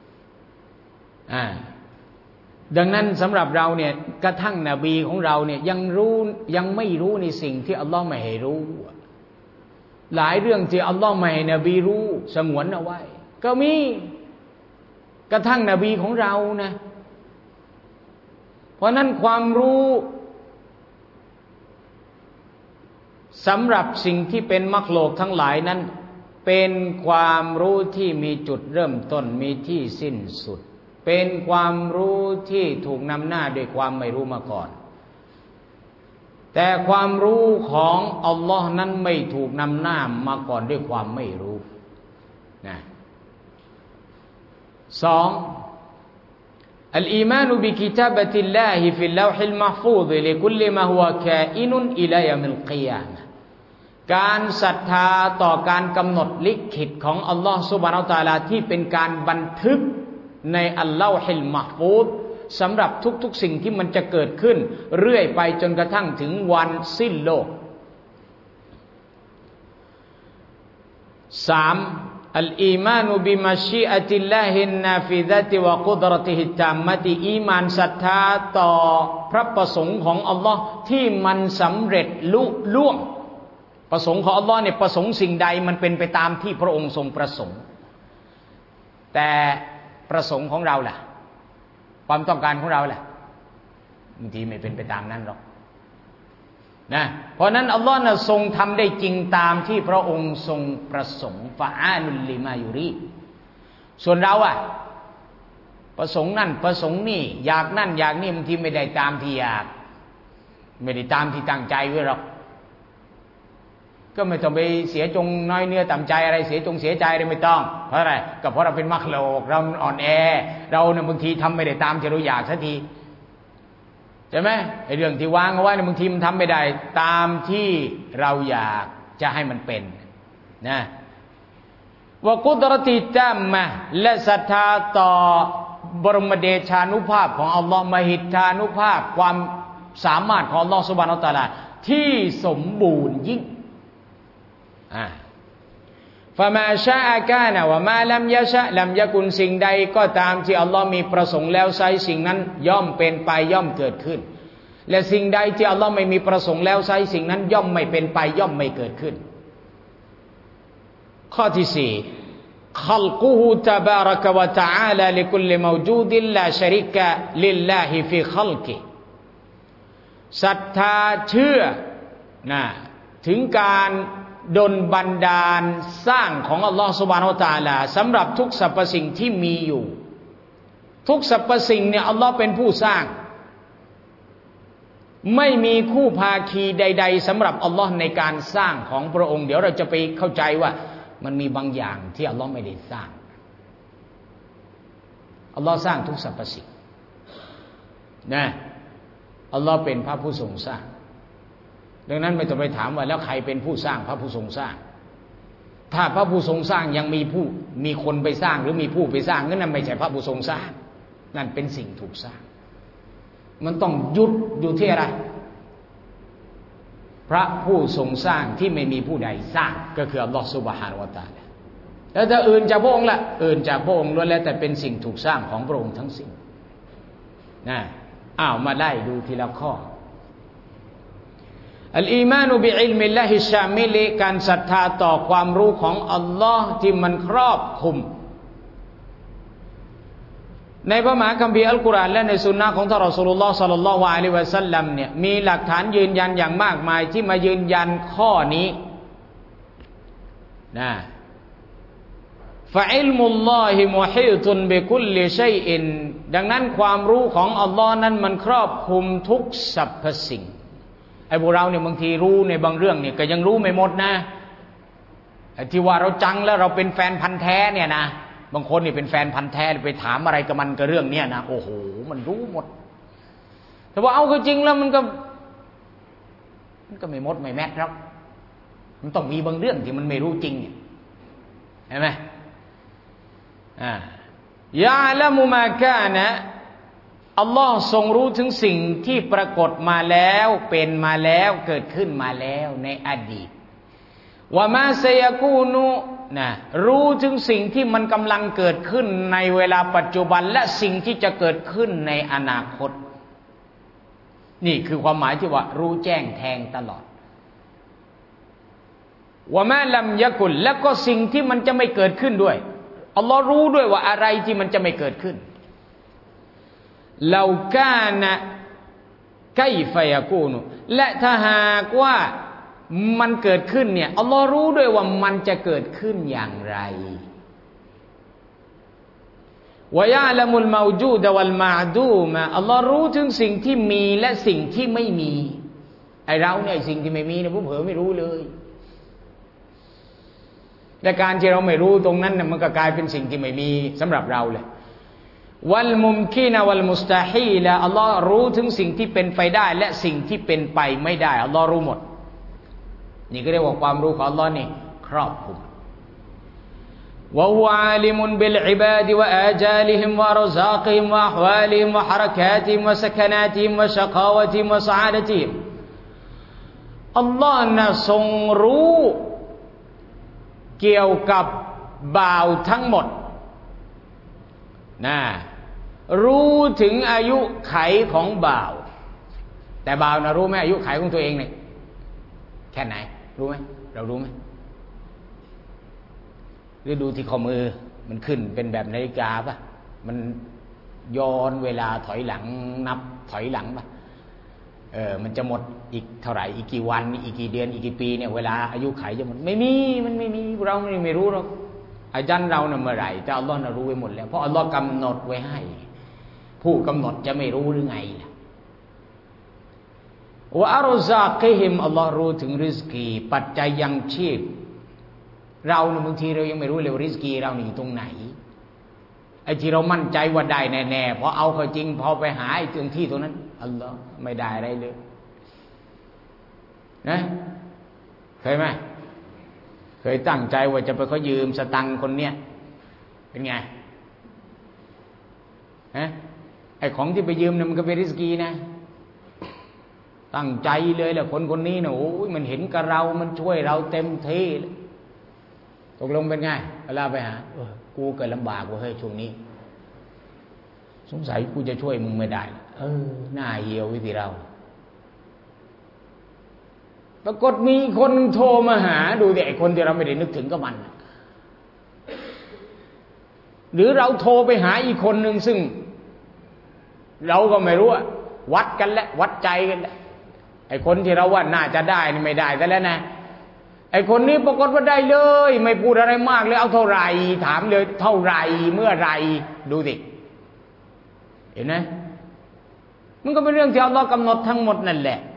A: ดังนั้นสำหรับเราเนี่ยกระทั่งนบีของเราเนี่ยยังไม่รู้ในสิ่งที่อัลลอฮ์ไม่ให้รู้หลายเรื่องที่อัลลอฮ์ไม่ให้นบีรู้สงวนเอาไว้ก็มีกระทั่งนบีของเรานะเพราะนั้นความรู้สำหรับสิ่งที่เป็นมักโลกทั้งหลายนั้นเป็นความรู้ที่มีจุดเริ่มต้นมีที่สิ้นสุดเป็นความรู้ที่ถูกนำหน้าด้วยความไม่รู้มาก่อนแต่ความรู้ของอัลลอฮ์นั้นไม่ถูกนำหน้ามาก่อนด้วยความไม่รู้นะสองอัลอีมานุบิกิตาบะติลลาฮิฟิลลาวฮิลมัหฟูซลิคุลลิมาฮุวะกาอินุนอิลายะมิลกิยามะห์การศรัทธาต่อการกำหนดลิขิตของอัลลอฮ์ซุบฮานะฮูวะตะอาลาที่เป็นการบันทึกในอัลลอฮิลมัหฟูซสำหรับทุกๆสิ่งที่มันจะเกิดขึ้นเรื่อยไปจนกระทั่งถึงวันสิ้นโลกสามอัลอีมานุบิมัชชีอะติลลาฮินนาฟิซะติวะกุดเราะติฮิตตัมมะติอีมานศรัทธาต่อพระประสงค์ของอัลลอฮ์ที่มันสำเร็จลุล่วงประสงค์ของอัลลอฮ์เนี่ยประสงค์สิ่งใดมันเป็นไปตามที่พระองค์ทรงประสงค์แต่ประสงค์ของเราล่ะความต้องการของเราล่ะบางทีไม่เป็นไปตามนั้นหรอกนะเพราะนั้นอัลลอฮ์น่ะทรงทำได้จริงตามที่พระองค์ทรงประสงค์ฟะอาลุลลิมายุรีส่วนเราประสงค์นั่นประสงค์นี่อยากนั่นอยากนี่บางทีไม่ได้ตามที่อยากไม่ได้ตามที่ตั้งใจไว้หรอกก็ไม่ต้องไปเสียจงน้อยเนื้อต่ำใจอะไรเสียจงเสียใจอะไรไม่ต้องเพราะอะไรก็เพราะเราเป็นมักโลกเราอ่อนแอเราเนี่ยบางทีทำไม่ได้ตามที่เราอยากสักทีใช่ไหมไอ้เรื่องที่วางเอาไว้เนี่ยบางทีมันทำไม่ได้ตามที่เราอยากจะให้มันเป็นนะวะกุดเราะติตัมมะและศรัทธาต่อบรมเดชานุภาพของอัลลอฮ์มหิทธานุภาพความสามารถของอัลลอฮ์ซุบฮานะฮูวะตะอาลาที่สมบูรณ์ยิ่งฟะมาชาอะกานะวะมาลัมยะชะลัมยะกุนสิ่งใดก็ตามที่อัลลอฮ์มีประสงค์แล้วไซสิ่งนั้นย่อมเป็นไปย่อมเกิดขึ้นและสิ่งใดที่อัลลอฮ์ไม่มีประสงค์แล้วไซสิ่งนั้นย่อมไม่เป็นไปย่อมไม่เกิดขึ้นข้อที่สี่خلقه تبارك وتعالى لكل موجود لا شريك لله في خلقه ศรัทธาเชื่อถึงการดลบันดาลสร้างของอัลลอฮฺซุบฮานะฮูวะตะอาลาสำหรับทุกสรรพสิ่งที่มีอยู่ทุกสรรพสิ่งเนี่ยอัลลอฮฺเป็นผู้สร้างไม่มีคู่ภาคีใดๆสำหรับอัลลอฮฺในการสร้างของพระองค์เดี๋ยวเราจะไปเข้าใจว่ามันมีบางอย่างที่อัลลอฮ์ไม่ได้สร้างอัลลอฮ์สร้างทุกสรรพสิ่งอัลลอฮ์เป็นพระผู้ทรงสร้างดังนั้นไม่ต้องไปถามว่าแล้วใครเป็นผู้สร้างพระผู้ทรงสร้างถ้าพระผู้ทรงสร้างยังมีคนไปสร้างหรือมีผู้ไปสร้างนั่นไม่ใช่พระผู้ทรงสร้างนั่นเป็นสิ่งถูกสร้างมันต้องยุดอยู่ที่อะไรพระผู้ทรงสร้างที่ไม่มีผู้ใดสร้างก็คืออัลลอฮฺซุบฮานะฮูวะตะอาลาแล้วถ้าอื่นจากพระองค์ละอื่นจากพระองค์ล้วนแล้วแต่เป็นสิ่งถูกสร้างของพระองค์ทั้งสิ้นมาไล่ดูทีละข้ออัลอีมานุบิอิลมิลลาฮิชามิลการศรัทธาต่อความรู้ของอัลลอฮ์ที่มันครอบคลุมในพระมหาคัมภีร์อัลกุรอานและในสุนนะของท่านรอซูลุลลอฮ์ศ็อลลัลลอฮุอะลัยฮิวะซัลลัมเนี่ยมีหลักฐานยืนยันอย่างมากมายที่มายืนยันข้อนี้ฟะอิลมุลลอฮิมุฮีตุนบิคุลลิชัยอินดังนั้นความรู้ของอัลลอฮ์นั้นมันครอบคลุมทุกสรรพสิ่งไอ้พวกเราเนี่ยบางทีรู้ในบางเรื่องเนี่ยก็ยังรู้ไม่หมดนะไอ้ที่ว่าเราจังแล้วเราเป็นแฟนพันธุ์แท้เนี่ยนะบางคนนี่เป็นแฟนพันธุ์แท้ไปถามอะไรกับมันกับเรื่องเนี้ยนะโอ้โหมันรู้หมดแต่ว่าเอาก็จริงแล้วมันก็ไม่หมดไม่แม้ครับมันต้องมีบางเรื่องที่มันไม่รู้จริงเนี่ยเห็นไหมยะละมุมากานะอัลลอฮ์ทรงรู้ถึงสิ่งที่ปรากฏมาแล้วเป็นมาแล้วเกิดขึ้นมาแล้วในอดีตว่ามาซายกูนุรู้ถึงสิ่งที่มันกำลังเกิดขึ้นในเวลาปัจจุบันและสิ่งที่จะเกิดขึ้นในอนาคตนี่คือความหมายที่ว่ารู้แจ้งแทงตลอดว่ามาลัมยะกุลแล้วก็สิ่งที่มันจะไม่เกิดขึ้นด้วยอัลลอฮ์รู้ด้วยว่าอะไรที่มันจะไม่เกิดขึ้นเรากานะไกฟยะกูนุและถ้าหากว่ามันเกิดขึ้นเนี่ยอัลลอฮ์รู้ด้วยว่ามันจะเกิดขึ้นอย่างไรวะยะละมุลเมาจูดวัลมาดูมะอัลลอฮ์รู้ถึงสิ่งที่มีและสิ่งที่ไม่มีไอเราเนี่ยสิ่งที่ไม่มีเนี่ยผมเผลอไม่รู้เลยและการที่เราไม่รู้ตรงนั้นเนี่ยมันก็กลายเป็นสิ่งที่ไม่มีสำหรับเราเลยวัลมุมคีนะวัลมุสตาฮีละอัลลอฮ์รู้ถึงสิ่งที่เป็นไปได้และสิ่งที่เป็นไปไม่ได้อัลลอฮ์รู้หมดนี่ก็เรียกว่าความรู้ของอัลลอฮ์นี่ครอบคลุมวะฮุอาลิมุนบิลอิบาดวะอาจาลิฮิมวะรซากิฮิมวะอะฮวาลิฮิมวะฮะเราะกาติฮิมวะสะกนาติฮิมวะชะกาวะติฮิมวะซะอาดะติฮิมอัลลอฮ์น่ะทรงรู้เกี่ยวกับบ่าวทั้งหมดรู้ถึงอายุไขของบ่าวแต่บ่าวนะรู้ไหมอายุไขของตัวเองเนี่ยแค่ไหนรู้ไหมเรารู้ไหมหรือดูที่ข้อมือมันขึ้นเป็นแบบนาฬิกาป่ะมันย้อนเวลาถอยหลังนับถอยหลังป่ะมันจะหมดอีกเท่าไหร่อีกกี่วันอีกกี่เดือนอีกกี่ปีเนี่ยเวลาอายุไขจะหมดไม่มีมันไม่มีเราไม่รู้หรอกอาจารย์เราเนี่ยเมื่อไหร่แต่อัลลอฮ์น่ะรู้ไว้หมดแล้วเพราะอัลลอฮ์กำหนดไว้ให้ผู้กำหนดจะไม่รู้หรือไงล่ะว่าอัลซากิฮิมอัลลอฮ์รู้ถึงริสกีปัจจัยยังชีพเราเนี่ยบางทีเรายังไม่รู้เลยริสกีเราอยู่ตรงไหนไอ้ที่เรามั่นใจว่าได้แน่ๆพอเอาเข้าจริงพอไปหาไอ้ตรงที่ตรงนั้นอัลลอฮ์ไม่ได้อะไรเลยนะเคยไหมเคยตั้งใจว่าจะไปขอยืมสตังค์คนเนี้ยเป็นไงไอ้ของที่ไปยืมเนี่ยมันก็เป็นริสกีนะตั้งใจเลยแหละคนคนนี้นะโอ้ยมันเห็นกับเรามันช่วยเราเต็มที่ตกลงเป็นไงเวลาไปหากูเกิดลำบากว่าเฮ้ยช่วงนี้สงสัยกูจะช่วยมึงไม่ได้หน้าเหี่ยววิธีเราปรากฏมีคนโทรมาหาดูดิไอ้คนที่เราไม่ได้นึกถึงก็มันหรือเราโทรไปหาอีกคนหนึ่งซึ่งเราก็ไม่รู้วัดกันแล้ววัดใจกันแล้วไอ้คนที่เราว่าน่าจะได้นี่ไม่ได้ซะแล้วนะไอ้คนนี้ปรากฏว่าได้เลยไม่พูดอะไรมากเลยเอาเท่าไหร่ถามเลยเท่าไหร่เมื่อไหร่ดูสิเห็นไหมมันก็เป็นเรื่องที่อัลเลาะห์กำหนดทั้งหมดนั่นแหละ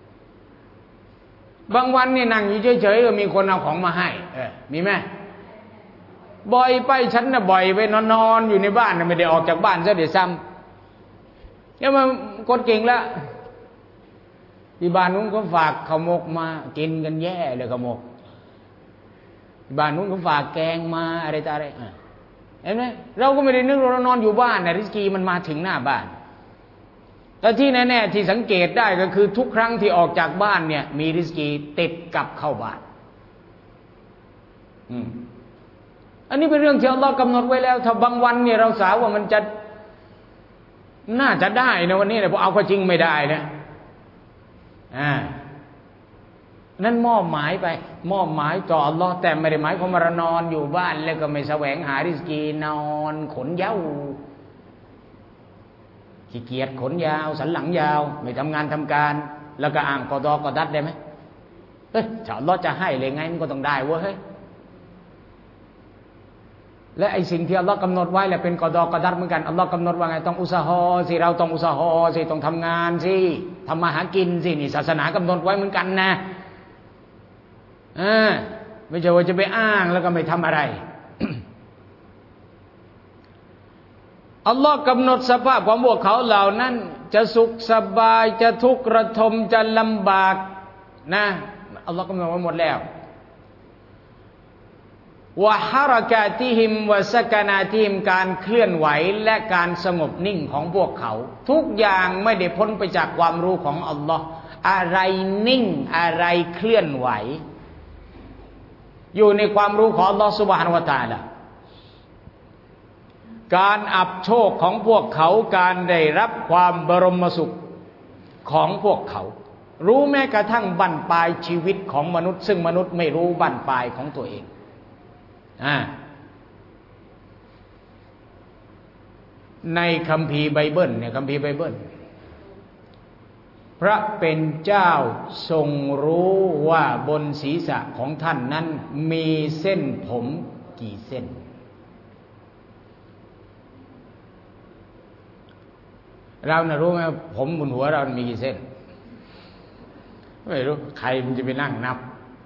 A: บางวันนี่นั่งอยู่เฉยๆก็มีคนเอาของมาให้มีไหมบ่อยไปฉันน่ะบ่อยไปนอนอยู่ในบ้านไม่ได้ออกจากบ้านซะเดี๋ยวซ้ำเนี่ยมันกดเก่งแล้วที่บ้านนู้นเขาฝากข้าวหมกมากินกันแย่เลยข้าวหมกที่บ้านนู้นเขาฝากแกงมาอะไรต่ออะไรเห็นไหมเราก็ไม่ได้นึกเรานอนอยู่บ้านนะริสกีมันมาถึงหน้าบ้านแต่ที่แน่ๆที่สังเกตได้ก็คือทุกครั้งที่ออกจากบ้านเนี่ยมีริสกีติดกับเข้าบ้านอันนี้เป็นเรื่องที่อัลลอฮ์กำหนดไว้แล้วถ้าบางวันเนี่ยเราสาวว่ามันจะน่าจะได้นะวันนี้เนี่ยพอเอาก็จริงไม่ได้นะนั่นมอบหมายไปมอบหมายต่ออัลลอฮ์แต่ไม่ได้หมายความว่านอนอยู่บ้านแล้วก็ไม่แสวงหาริสกีนอนขนเหย้าขี้เกียจขนยาวสันหลังยาวไม่ทำงานทำการแล้วก็อ้างกอดอกอดัดได้ไหมถ้าอัลลอฮ์จะให้เลยไงมันก็ต้องได้เว้ยและไอ้สิ่งที่อัลลอฮ์กำหนดไว้แหละเป็นกอดอกอดัดเหมือนกันอัลลอฮ์กำหนดว่าไงต้องอุสาฮอสิเราต้องอุสาฮอสิต้องทำงานสิทำมาหากินสินี่ศาสนากำหนดไว้เหมือนกันนะไม่ใช่ว่าจะไปอ้างแล้วก็ไม่ทำอะไร อัลลอฮ์กำหนดสภาพของพวกเขาเหล่านั้นจะสุขสบายจะทุกข์ระทมจะลำบากนะอัลลอฮ์กำหนดไว้หมดแล้ววะฮารากาติฮิมวะสกานาติฮิมการเคลื่อนไหวและการสงบนิ่งของพวกเขาทุกอย่างไม่ได้พ้นไปจากความรู้ของอัลลอฮ์อะไรนิ่งอะไรเคลื่อนไหวอยู่ในความรู้ของอัลลอฮ์ซุบฮานะฮูวะตะอาลาการอับโชคของพวกเขาการได้รับความบรมสุขของพวกเขารู้แม้กระทั่งบั้นปลายชีวิตของมนุษย์ซึ่งมนุษย์ไม่รู้บั้นปลายของตัวเองในคัมภีร์ไบเบิลเนี่ยคัมภีร์ไบเบิลพระเป็นเจ้าทรงรู้ว่าบนศีรษะของท่านนั้นมีเส้นผมกี่เส้นเราน่ะรู้ไหมผมบนหัวเรามีกี่เส้นไม่รู้ใครมันจะไปนั่งนับ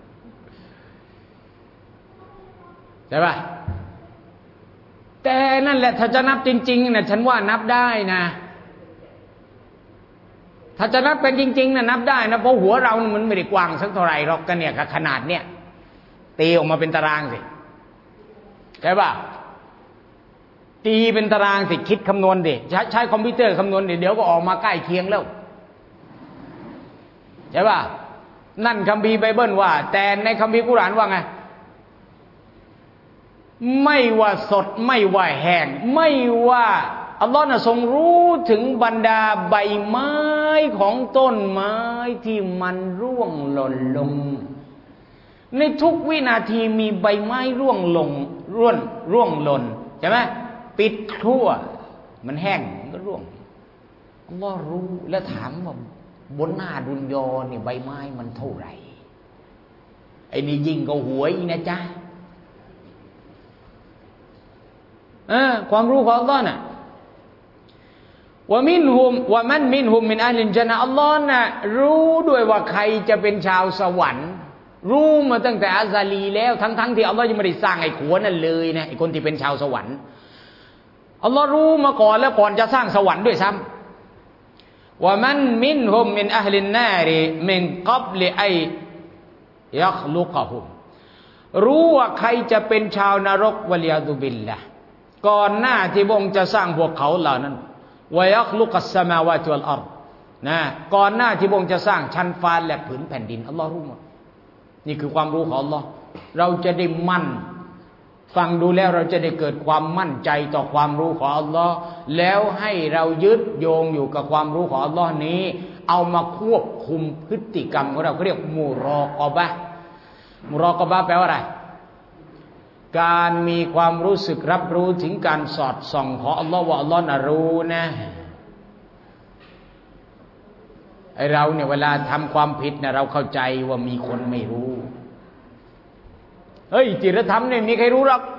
A: ใช่ป่ะแต่นั่นแหละถ้าจะนับจริงๆนะฉันว่านับได้นะถ้าจะนับเป็นจริงๆนะนับได้นะเพราะหัวเรามันไม่ได้กว้างสักเท่าไหร่หรอกกันเนี่ยขนาดเนี่ยตีออกมาเป็นตารางสิใช่ป่ะตีเป็นตารางสิคิดคำนวณดิใช้คอมพิวเตอร์คำนวณดิเดี๋ยวก็ออกมาใกล้เคียงแล้วใช่ป่ะนั่นคัมภีร์ไบเบิลว่าแต่ในคัมภีร์กุรอานว่าไงไม่ว่าสดไม่ว่าแห้งไม่ว่าอัลลอฮ์น่ะทรงรู้ถึงบรรดาใบไม้ของต้นไม้ที่มันร่วงหล่นลงในทุกวินาทีมีใบไม้ร่วงหล่นใช่ไหมปิดทั่วมันแห้งมันก็ร่วงอัลลอฮ์รู้แล้วถามว่าบนหน้าดุนยอเนี่ยใบไม้มันเท่าไหร่ไอ้นี่ยิ่งก็หวยอีกนะจ๊ะความรู้ของอัลลอฮ์น่ะว่ามินฮุมว่ามันมินฮุมมินอัลลินญะนะอัลลอฮ์น่ะรู้ด้วยว่าใครจะเป็นชาวสวรรค์รู้มาตั้งแต่อัซาลีแล้วทั้งที่อัลลอฮ์ยังไม่ได้สร้างไอ้ขัวนั่นเลยนะไอ้คนที่เป็นชาวสวรรค์อัลลอฮ์รู้มาก่อนแล้วก่อนจะสร้างสวรรค์ด้วยซ้ำว่ามันมินฮุมมินอัลลินนาริมินกับลิไอยัคลุกะฮุมรู้ว่าใครจะเป็นชาวนรกวะลิยาซุบิลละก่อนหน้าที่พระองค์จะสร้างพวกเขาเหล่านั้นวะยัคลุกัสสมาวาติวัลอัรฎนะก่อนหน้าที่พระองค์จะสร้างชั้นฟ้าและผืนแผ่นดินอัลลอฮ์รู้หมดนี่คือความรู้ของอัลลอฮ์เราจะได้มั่นฟังดูแล้วเราจะได้เกิดความมั่นใจต่อความรู้ของอัลลอฮ์แล้วให้เรายึดโยงอยู่กับความรู้ของอัลลอฮ์นี้เอามาควบคุมพฤติกรรมของเราเขาเรียกมุรอกอบะห์มุรอกอบะห์แปลว่าอะไรการมีความรู้สึกรับรู้ถึงการสอดส่องของอัลลอฮ์ว่าอัลลอฮ์น่ะรู้นะไอเราเนี่ยเวลาทำความผิดนะเราเข้าใจว่ามีคนไม่รู้เฮ้ยศีลธรรมเนี่ยมีใครรู้หรอก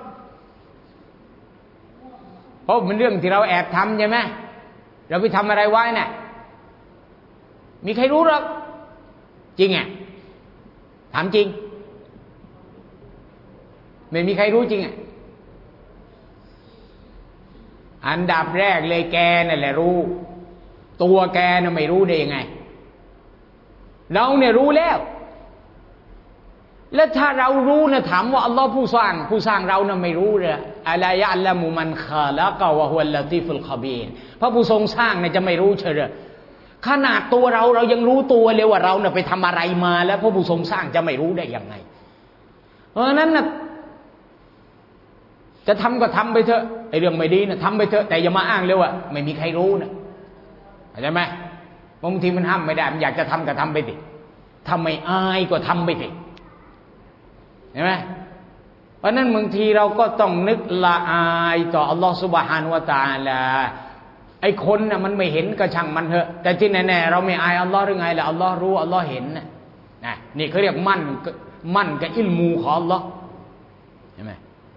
A: เพราะมันเรื่องที่เราแอบทำใช่ไหมเราไปทำอะไรไว้เนี่ยมีใครรู้หรอกจริงอ่ะถามจริงไม่มีใครรู้จริงอ่ะอันดับแรกเลยแกนั่นแหละรู้ตัวแกน่ะไม่รู้ได้ยังไงเราเนี่ยรู้แล้วแล้วถ้าเรารู้นะถามว่าอัลลอฮ์ผู้สร้างเรานะไม่รู้เลยอะลายะอัลลมุมันคาละกะวะฮุวัลลาตีฟุลคบีรพระผู้ทรงสร้างเนี่ยจะไม่รู้เฉยขนาดตัวเรายังรู้ตัวเลยว่าเราเนี่ยไปทำอะไรมาแล้วพระผู้ทรงสร้างจะไม่รู้ได้ยังไงเพราะฉะนั้นนะจะทำก็ทำไปเถอะไอ้เรื่องไม่ดีนะทำไปเถอะแต่อย่ามาอ้างเลยว่าไม่มีใครรู้นะเข้าใจไหมบางทีมันห้ามไม่ได้มันอยากจะทำก็ทำไปสิถ้าไม่อายก็ทำไปสิเห็นไหมเพราะนั้นบางทีเราก็ต้องนึกละอายต่ออัลลอฮฺซุบฮานะฮูวะตะอาลาไอ้คนน่ะมันไม่เห็นก็ช่างมันเถอะแต่ที่แน่ๆเราไม่อายอัลลอฮ์หรือไงล่ะอัลลอฮ์รู้อัลลอฮ์เห็นนะนี่เขาเรียกมั่นกับอิลมูของอัลลอฮ์เห็นไหม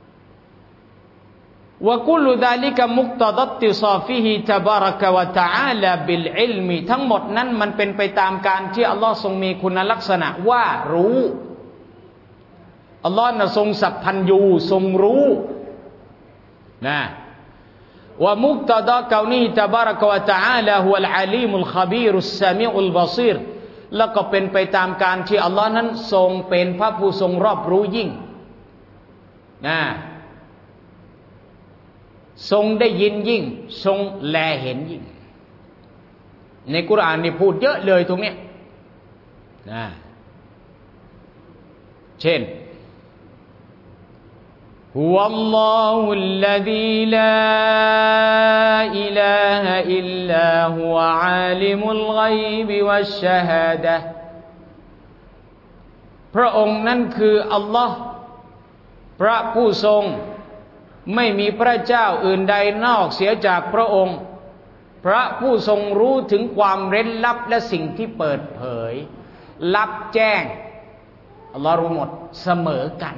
A: วะกุลซาลิกะมุกตะดัตติซอฟิฮิตะบารักะวะตะอาลาบิลอิลมีทั้งหมดนั้นมันเป็นไปตามการที่อัลลอฮ์ทรงมีคุณลักษณะว่ารู้อัลลอฮ์น่ะทรงสัพพัญญูทรงรู้นะว่ามุกตะดะกาวนีตะบารักะวะตะอาลาฮุวัลอาลีมุลคบีรุสซามิอุลบะซีรแล้วก็เป็นไปตามการที่อัลลอฮ์นั้นทรงเป็นพระผู้ทรงรอบรู้ยิ่งนะทรงได้ยินยิ่งทรงแลเห็นยิ่งในกุรอานนี่พูดเยอะเลยตรงนี้นะเช่นهو الله الذي لا إله إلا هو عالم الغيب والشهادة พระองค์นั้นคืออัลลอฮ์พระผู้ทรงไม่มีพระเจ้าอื่นใดนอกเสียจากพระองค์พระผู้ทรงรู้ถึงความเร้นลับและสิ่งที่เปิดเผยลับแจ้งอัลลอฮ์รู้หมดเสมอกัน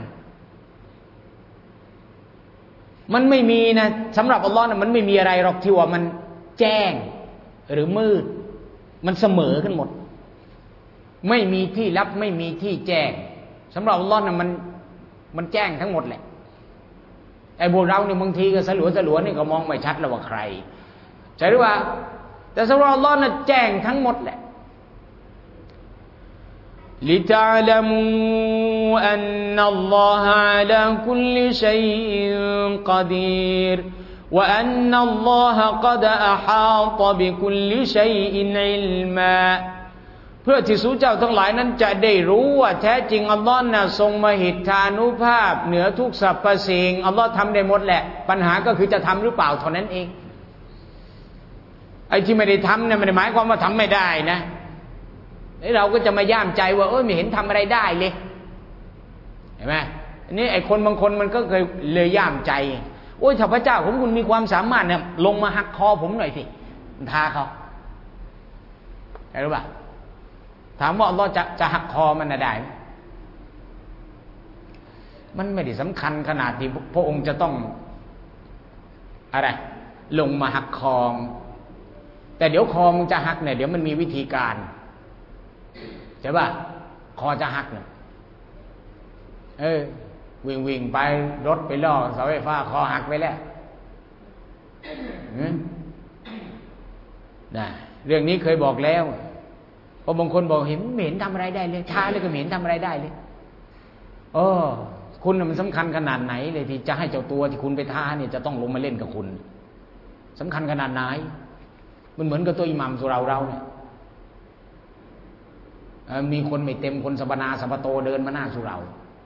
A: มันไม่มีนะสำหรับอัลลอฮ์นะมันไม่มีอะไรหรอกที่ว่ามันแจ้งหรือมืดมันเสมอกันหมดไม่มีที่ลับไม่มีที่แจ้งสำหรับอัลลอฮ์นะมันแจ้งทั้งหมดแหละไอ้พวกเราเนี่ยบางทีก็สลัวนี่ก็มองไม่ชัดแล้วว่าใครใช่หรือเปล่าแต่สำหรับอัลลอฮ์นะแจ้งทั้งหมดแหละلِتَعْلَمُوا أَنَّ اللَّهَ عَلَى كُلِّ شَيْءٍ قَدِيرٌ وَأَنَّ اللَّهَ قَدْ أَحَاطَ بِكُلِّ شَيْءٍ عِلْمًا เพื่อที่สูเจ้าทั้งหลายนั้นจะได้รู้ว่าแท้จริงอัลลอฮ์น่ะทรงมหิทธานุภาพเหนือทุกสรรพสิ่งอัลลอฮ์ทำได้หมดแหละปัญหาก็คือจะทำหรือเปล่าเท่านั้นเองไอ้ที่ไม่ได้ทำเนี่ยไม่ได้หมายความว่าทำไม่ได้นะเราก็จะมาย่ามใจว่าไม่เห็นทำอะไรได้เลยเห็นไหมอันนี้ไอ้คนบางคนมันก็เคยเลยย่ามใจถ้าพระเจ้าของคุณมีความสามารถเนี่ยลงมาหักคอผมหน่อยสิท้าเขาเห็นหรือเปล่าถามว่าอัลลอฮ์จะหักคอมันได้ไหมมันไม่ได้สำคัญขนาดที่พระองค์จะต้องอะไรลงมาหักคอแต่เดี๋ยวคอมันจะหักเนี่ยเดี๋ยวมันมีวิธีการใช่ป่ะคอจะหักเนี่ยวิ่งไปรถไปล่อเสาไฟฟ้าคอหักไปแล้วนะเรื่องนี้เคยบอกแล้วเพราะบางคนบอกไม่เห็นทำอะไรได้เลยท้าเลยก็ไม่เห็นทำอะไรได้เลยคุณมันสำคัญขนาดไหนเลยที่จะให้เจ้าตัวที่คุณไปท้าเนี่ยจะต้องลงมาเล่นกับคุณสำคัญขนาดไหนมันเหมือนกับตัวอิหมัมสุเราเนี่ยมีคนไม่เต็มคนสบนาสบโตเดินมาหน้าสุเรา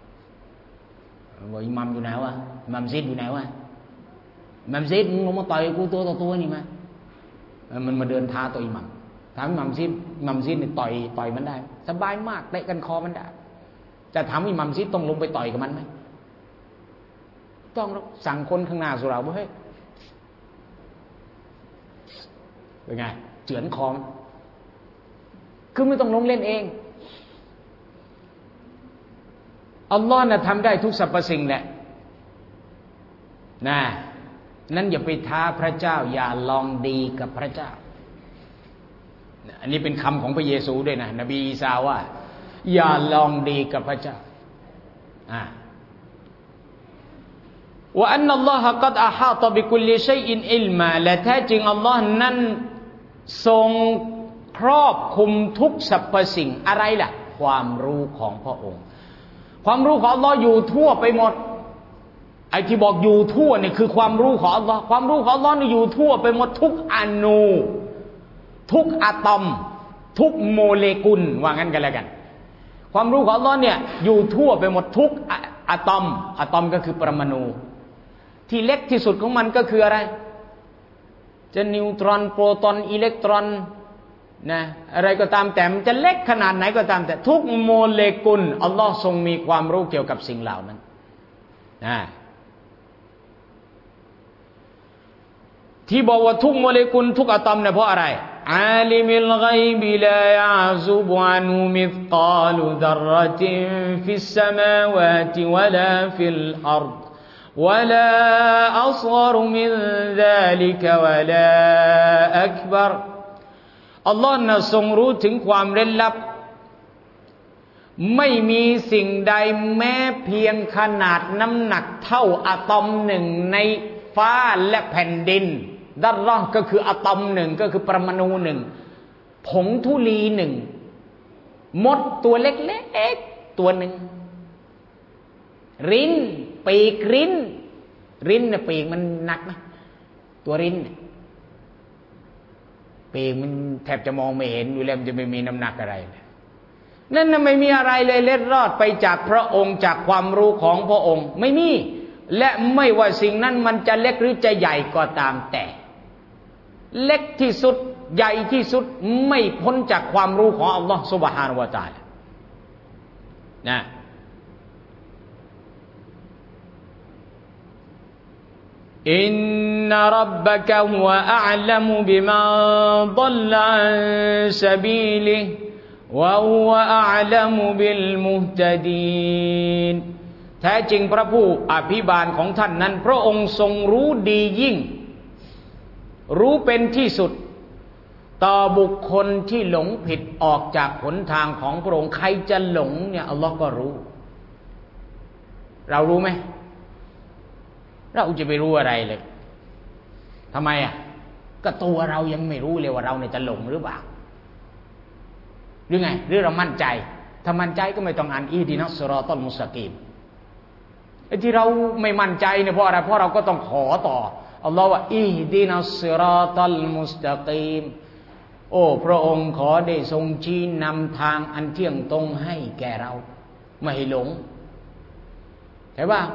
A: บอกอิหมัมอยู่ไหนวะอิหมัมซิดอยู่ไหนวะอิหมัมซิดมึงลงมาต่อยกูตัวต่อตัวนี่มามันมาเดินท้าตัวอิหมัมถามอิหมัมซิดเนี่ยต่อยมันได้สบายมากเตะกันคอมันได้จะถามอิหมัมซิดต้องลงไปต่อยกับมันไหมต้องสั่งคนข้างหน้าสุเราบอกเฮ้ยเป็นไงเฉือนคอมันคือไม่ต้องลงเล่นเองอัลลอฮ์น่ะทำได้ทุกสรรพสิ่งแหละนะนั้นอย่าไปท้าพระเจ้าอย่าลองดีกับพระเจ้าอันนี้เป็นคำของพระเยซูด้วยนะนบีอีสาว่าอย่าลองดีกับพระเจ้าว่าอันนัลลอฮะกัดอะฮาตะบิคุลลิชัยอินอิลมาและแท้จริงอัลลอฮ์นั้นทรงครอบคลุมทุกสรรพสิ่งอะไรล่ะความรู้ของพระองค์ความรู้ของอัลลอฮ์อยู่ทั่วไปหมดไอ้ที่บอกอยู่ทั่วเนี่ยคือความรู้ของอัลลอฮ์ความรู้ของอัลลอฮ์นี่อยู่ทั่วไปหมดทุกอนูทุกอะตอมทุกโมเลกุลว่างั้นกันแล้วกันความรู้ของอัลลอฮ์เนี่ยอยู่ทั่วไปหมดทุกอะตอมก็คือปรมาณูที่เล็กที่สุดของมันก็คืออะไรจะนิวตรอนโปรตอนอิเล็กตรอนนะอะไรก็ตามแต่มันจะเล็กขนาดไหนก็ตามแต่ทุกโมเลกุลอัลลอฮ์ทรงมีความรู้เกี่ยวกับสิ่งเหล่านั้นนะที่บอกว่าทุกโมเลกุลทุกอะตอมเนี่ยเพราะอะไรอาลิมิลกัยบิลายะซุบอันมิษกาลุดัรเราะตินฟิสสมาวาติวะลาฟิลอัรฎولا أصغر من ذلك ولا أكبر อัลลอฮ์น่ะทรงรู้ถึงความเร้นลับไม่มีสิ่งใดแม้เพียงขนาดน้ำหนักเท่าอะตอมหนึ่งในฟ้าและแผ่นดินดัรเราะห์ก็คืออะตอมหนึ่งก็คือปรมาณูหนึ่งผงธุลีหนึ่งมดตัวเล็กๆตัวหนึ่งริ้นปีกริ้นเนี่ยปีกมันหนักไหมตัวริ้นปีกมันแทบจะมองไม่เห็นอยู่แล้วมันจะไม่มีน้ำหนักอะไรนั่นน่ะไม่มีอะไรเลยเล็ดรอดไปจากพระองค์จากความรู้ของพระองค์ไม่มีและไม่ว่าสิ่งนั้นมันจะเล็กหรือจะใหญ่ก็ตามแต่เล็กที่สุดใหญ่ที่สุดไม่พ้นจากความรู้ของอัลลอฮฺซุบฮานะฮูวะตะอาลานะอินนะร็อบบะกะฮุวะอะอ์ละมุบิมันฎอลลอันซะบีลิฮิวะฮุวะอะอ์ละมุบิลมุฮตะดีนแท้จริงพระผู้อภิบาลของท่านนั้นพระองค์ทรงรู้ดียิ่งรู้เป็นที่สุดต่อบุคคลที่หลงผิดออกจากหนทางของพระองค์ใครจะหลงเนี่ยอัลลอฮ์ก็รู้เรารู้ไหมเราจะไปรู้อะไรเลยทำไมก็ตัวเรายังไม่รู้เลยว่าเราเนี่ยจะหลงหรือเปล่าหรือไงหรือเรามั่นใจถ้ามั่นใจก็ไม่ต้องอ่านอีดีนัสซิรอตัลมุสตะกีมไอ้ที่เราไม่มั่นใจเนี่ยเพราะอะไรเพราะเราก็ต้องขอต่ออัลลอฮ์ว่าอีดีนัสซิรอตัลมุสตะกีมโอ้พระองค์ขอได้ทรงชี้นำทางอันเที่ยงตรงให้แก่เราไม่ให้หลงใช่ป่ะ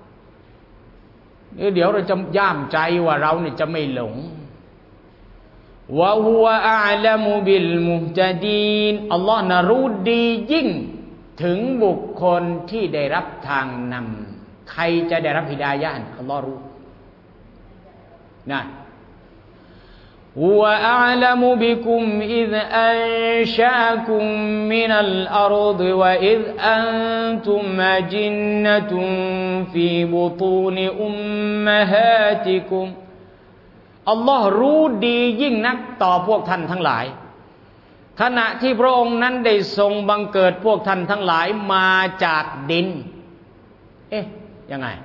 A: เดี๋ยวเราจะย่ามใจว่าเราเนี่ยจะไม่หลงวะฮุวะอะอ์ละมุบิลมุฮตะดีนอัลลอฮ์น่ะรู้ดียิ่งถึงบุคคลที่ได้รับทางนำใครจะได้รับฮิดายะห์อัลลอฮ์รู้นะฮุวะอะอ์ละมุบิกุมอิซอันชะอะกุมมินัลอัรฎิวะอิซอันตุมอะจินนะตุนฟีบุตูนอุมมะฮาติกุมอัลลอฮ์รู้ดียิ่งนักต่อพวกท่านทั้งหลายขณะที่พระองค์นั้นได้ทรงบังเกิดพวกท่านทั้งหลายมาจากดินยังไง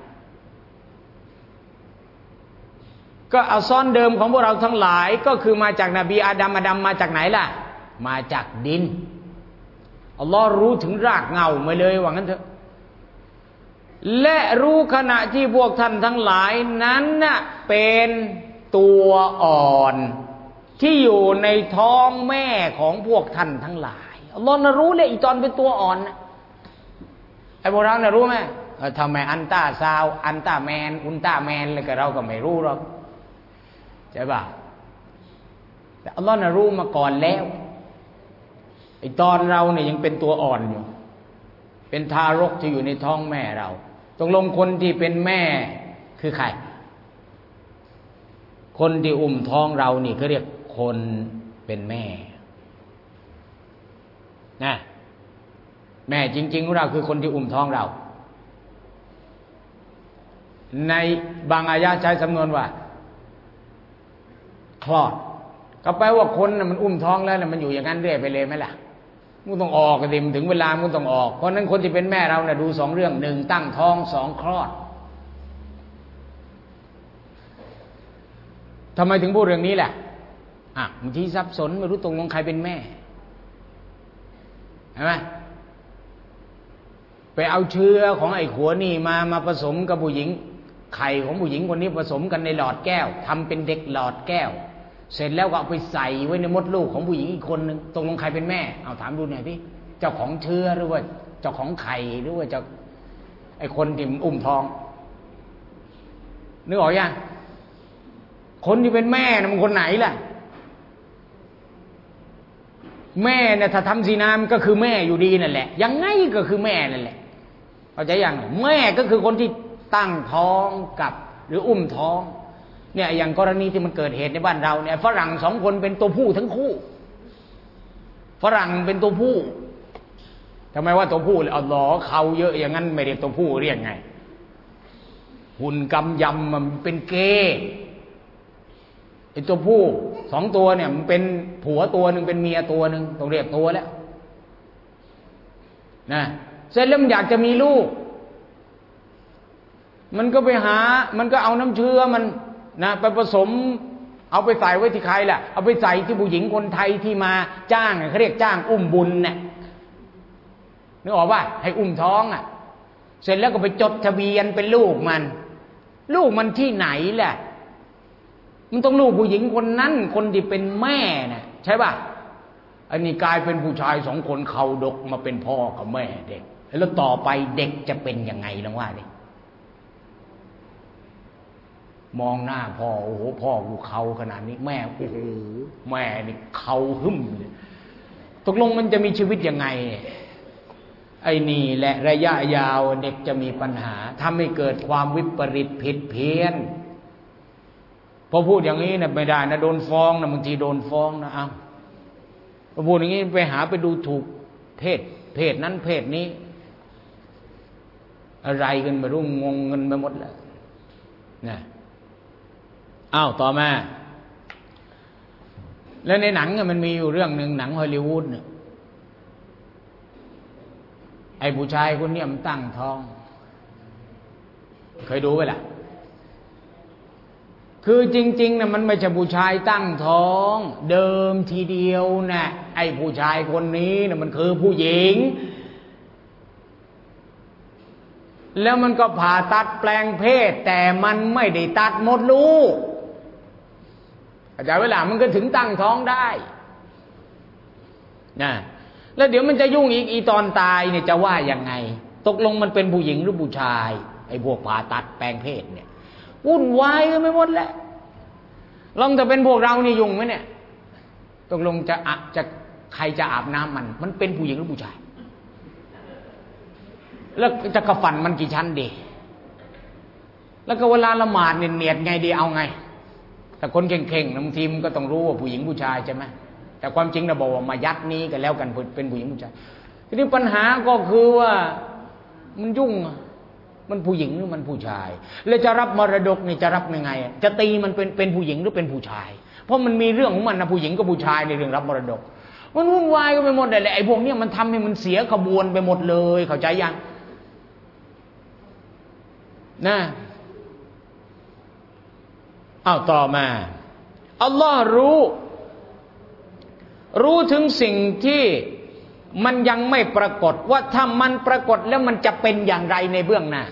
A: ก็อัลซอนเดิมของพวกเราทั้งหลายก็คือมาจากนบีอาดัมมาจากไหนล่ะมาจากดินอัลลอฮ์รู้ถึงรากเหง้ามาเลยว่างั้นเถอะและรู้ขณะที่พวกท่านทั้งหลายนั้นน่ะเป็นตัวอ่อนที่อยู่ในท้องแม่ของพวกท่านทั้งหลายอัลลอฮ์น่ะรู้เลยอีตอนเป็นตัวอ่อนนะไอ้พวกเราน่ะรู้ไหมทำไมอันต้าซาวอันต้าแมนอุลตร้าแมนอะไรก็เราก็ไม่รู้หรอกใช่ป่ะแต่อัลลอฮ์น่ะรู้มาก่อนแล้วไอ้ตอนเราเนี่ยยังเป็นตัวอ่อนอยู่เป็นทารกที่อยู่ในท้องแม่เราตกลงคนที่เป็นแม่คือใครคนที่อุ้มท้องเรานี่เขาเรียกคนเป็นแม่นะแม่จริงๆของเราคือคนที่อุ้มท้องเราในบางอายะใช้สำนวนว่าคลอดก็แปลว่าคนน่ะมันอุ้มท้องแล้วน่ะมันอยู่อย่างนั้นเรื่อยไปเลยไหมล่ะมึงต้องออกกันดิมถึงเวลามึงต้องออกเพราะนั้นคนที่เป็นแม่เราเนี่ยดู2 เรื่อง1ตั้งท้อง2คลอดทำไมถึงพูดเรื่องนี้แหละบางทีสับสนไม่รู้ตรงลงใครเป็นแม่เห็นไหมไปเอาเชื้อของไอ้ขัวนี่มาผสมกับผู้หญิงไข่ของผู้หญิงคนนี้ผสมกันในหลอดแก้วทำเป็นเด็กหลอดแก้วเสร็จแล้วก็เอาไปใส่ไว้ในมดลูกของผู้หญิงอีกคนนึงตรงลงใครเป็นแม่เอาถามดูหน่อยที่เจ้าของเชื้อหรือว่าเจ้าของไข่หรือว่าเจ้าไอ้คนที่อุ้มท้องนึกออกยังคนที่เป็นแม่น่ะมันคนไหนล่ะแม่เนี่ยถ้าทำซีนามก็คือแม่อยู่ดีนั่นแหละยังไงก็คือแม่นั่นแหละเข้าใจยังแม่ก็คือคนที่ตั้งท้องกับหรืออุ้มท้องเนี่ยอย่างกรณีที่มันเกิดเหตุในบ้านเราเนี่ยฝรั่ง2 คนเป็นตัวผู้ทั้งคู่ฝรั่งเป็นตัวผู้ทำไมว่าตัวผู้เลยเอาหลอเขาเยอะอย่างนั้นไม่เรียกตัวผู้เรียกไงหุ่นกำยำมันเป็นเกย์ไอ้ตัวผู้2 ตัวเนี่ยมันเป็นผัวตัวหนึ่งเป็นเมียตัวหนึ่งต้องเรียกตัวแล้วนะเสร็จแล้วมันอยากจะมีลูกมันก็ไปหามันก็เอาน้ำเชื้อมันนะไปผสมเอาไปใส่ไว้ที่ใครล่ะเอาไปใส่ที่ผู้หญิงคนไทยที่มาจ้างเขาเรียกจ้างอุ้มบุญเนี่ยนึกออกป่ะให้อุ้มท้องเสร็จแล้วก็ไปจดทะเบียนเป็นลูกมันที่ไหนแหละมันต้องลูกผู้หญิงคนนั้นคนที่เป็นแม่น่ะใช่ป่ะอันนี้กลายเป็นผู้ชาย2 คนเขาดกมาเป็นพ่อกับแม่เด็กแล้วต่อไปเด็กจะเป็นยังไงลองว่าดิมองหน้าพ่อโอ้โหพ่อกูเขาขนาดนี้แม่โอ้โหแม่นี่เขาหึ่มเลยตกลงมันจะมีชีวิตยังไงไอ้นี่แหละระยะยาวเด็กจะมีปัญหาทำให้เกิดความวิปริตผิดเพี้ยนพอพูดอย่างนี้นะไม่ได้นะโดนฟ้องนะบางทีโดนฟ้องนะพอพูดอย่างนี้ไปหาไปดูถูกเพศนั้นเพศนี้อะไรกันไม่รู้งงเงินไปหมดแล้วนะต่อมาแล้วในหนังมันมีอยู่เรื่องหนึ่งหนังฮอลลีวูดเนี่ยไอ้ผู้ชายคนนี้มันตั้งท้องเคยดูไหมล่ะคือจริงๆนะมันไม่ใช่ผู้ชายตั้งท้องเดิมทีเดียวนะไอ้ผู้ชายคนนี้นะมันคือผู้หญิงแล้วมันก็ผ่าตัดแปลงเพศแต่มันไม่ได้ตัดมดลูกอาจารย์เวลามันก็ถึงตั้งท้องได้นะแล้วเดี๋ยวมันจะยุ่งอีตอนตายเนี่ยจะว่ายังไงตกลงมันเป็นผู้หญิงหรือผู้ชายไอ้พวกผ่าตัดแปลงเพศเนี่ยวุ่นวายกันไปหมดแล้วลองจะเป็นพวกเรานี่ยุ่งไหมเนี่ยตกลงจะใครจะอาบน้ำมันเป็นผู้หญิงหรือผู้ชายแล้วจะกระฝันมันกี่ชั้นดีแล้วก็เวลาละหมาดเนียดไงดีเอาไงแต่คนเข่งๆบางทีมันก็ต้องรู้ว่าผู้หญิงผู้ชายใช่ไหมแต่ความจริงเราบอกว่ามายัดนี้กันแล้วกันเป็นผู้หญิงผู้ชายทีนี้ปัญหาก็คือว่ามันยุ่งมันผู้หญิงหรือมันผู้ชายแล้วจะรับมรดกนี่จะรับยังไงจะตีมันเป็นผู้หญิงหรือเป็นผู้ชายเพราะมันมีเรื่องของมันนะผู้หญิงกับผู้ชายในเรื่องรับมรดกมันวุ่นวายกันไปหมดเลยไอ้พวกนี้มันทำให้มันเสียขบวนไปหมดเลยเข้าใจยังนะต่อมาอัลลอฮ์รู้ถึงสิ่งที่มันยังไม่ปรากฏว่าถ้ามันปรากฏแล้วมันจะเป็นอย่างไรในเบื้องหน้า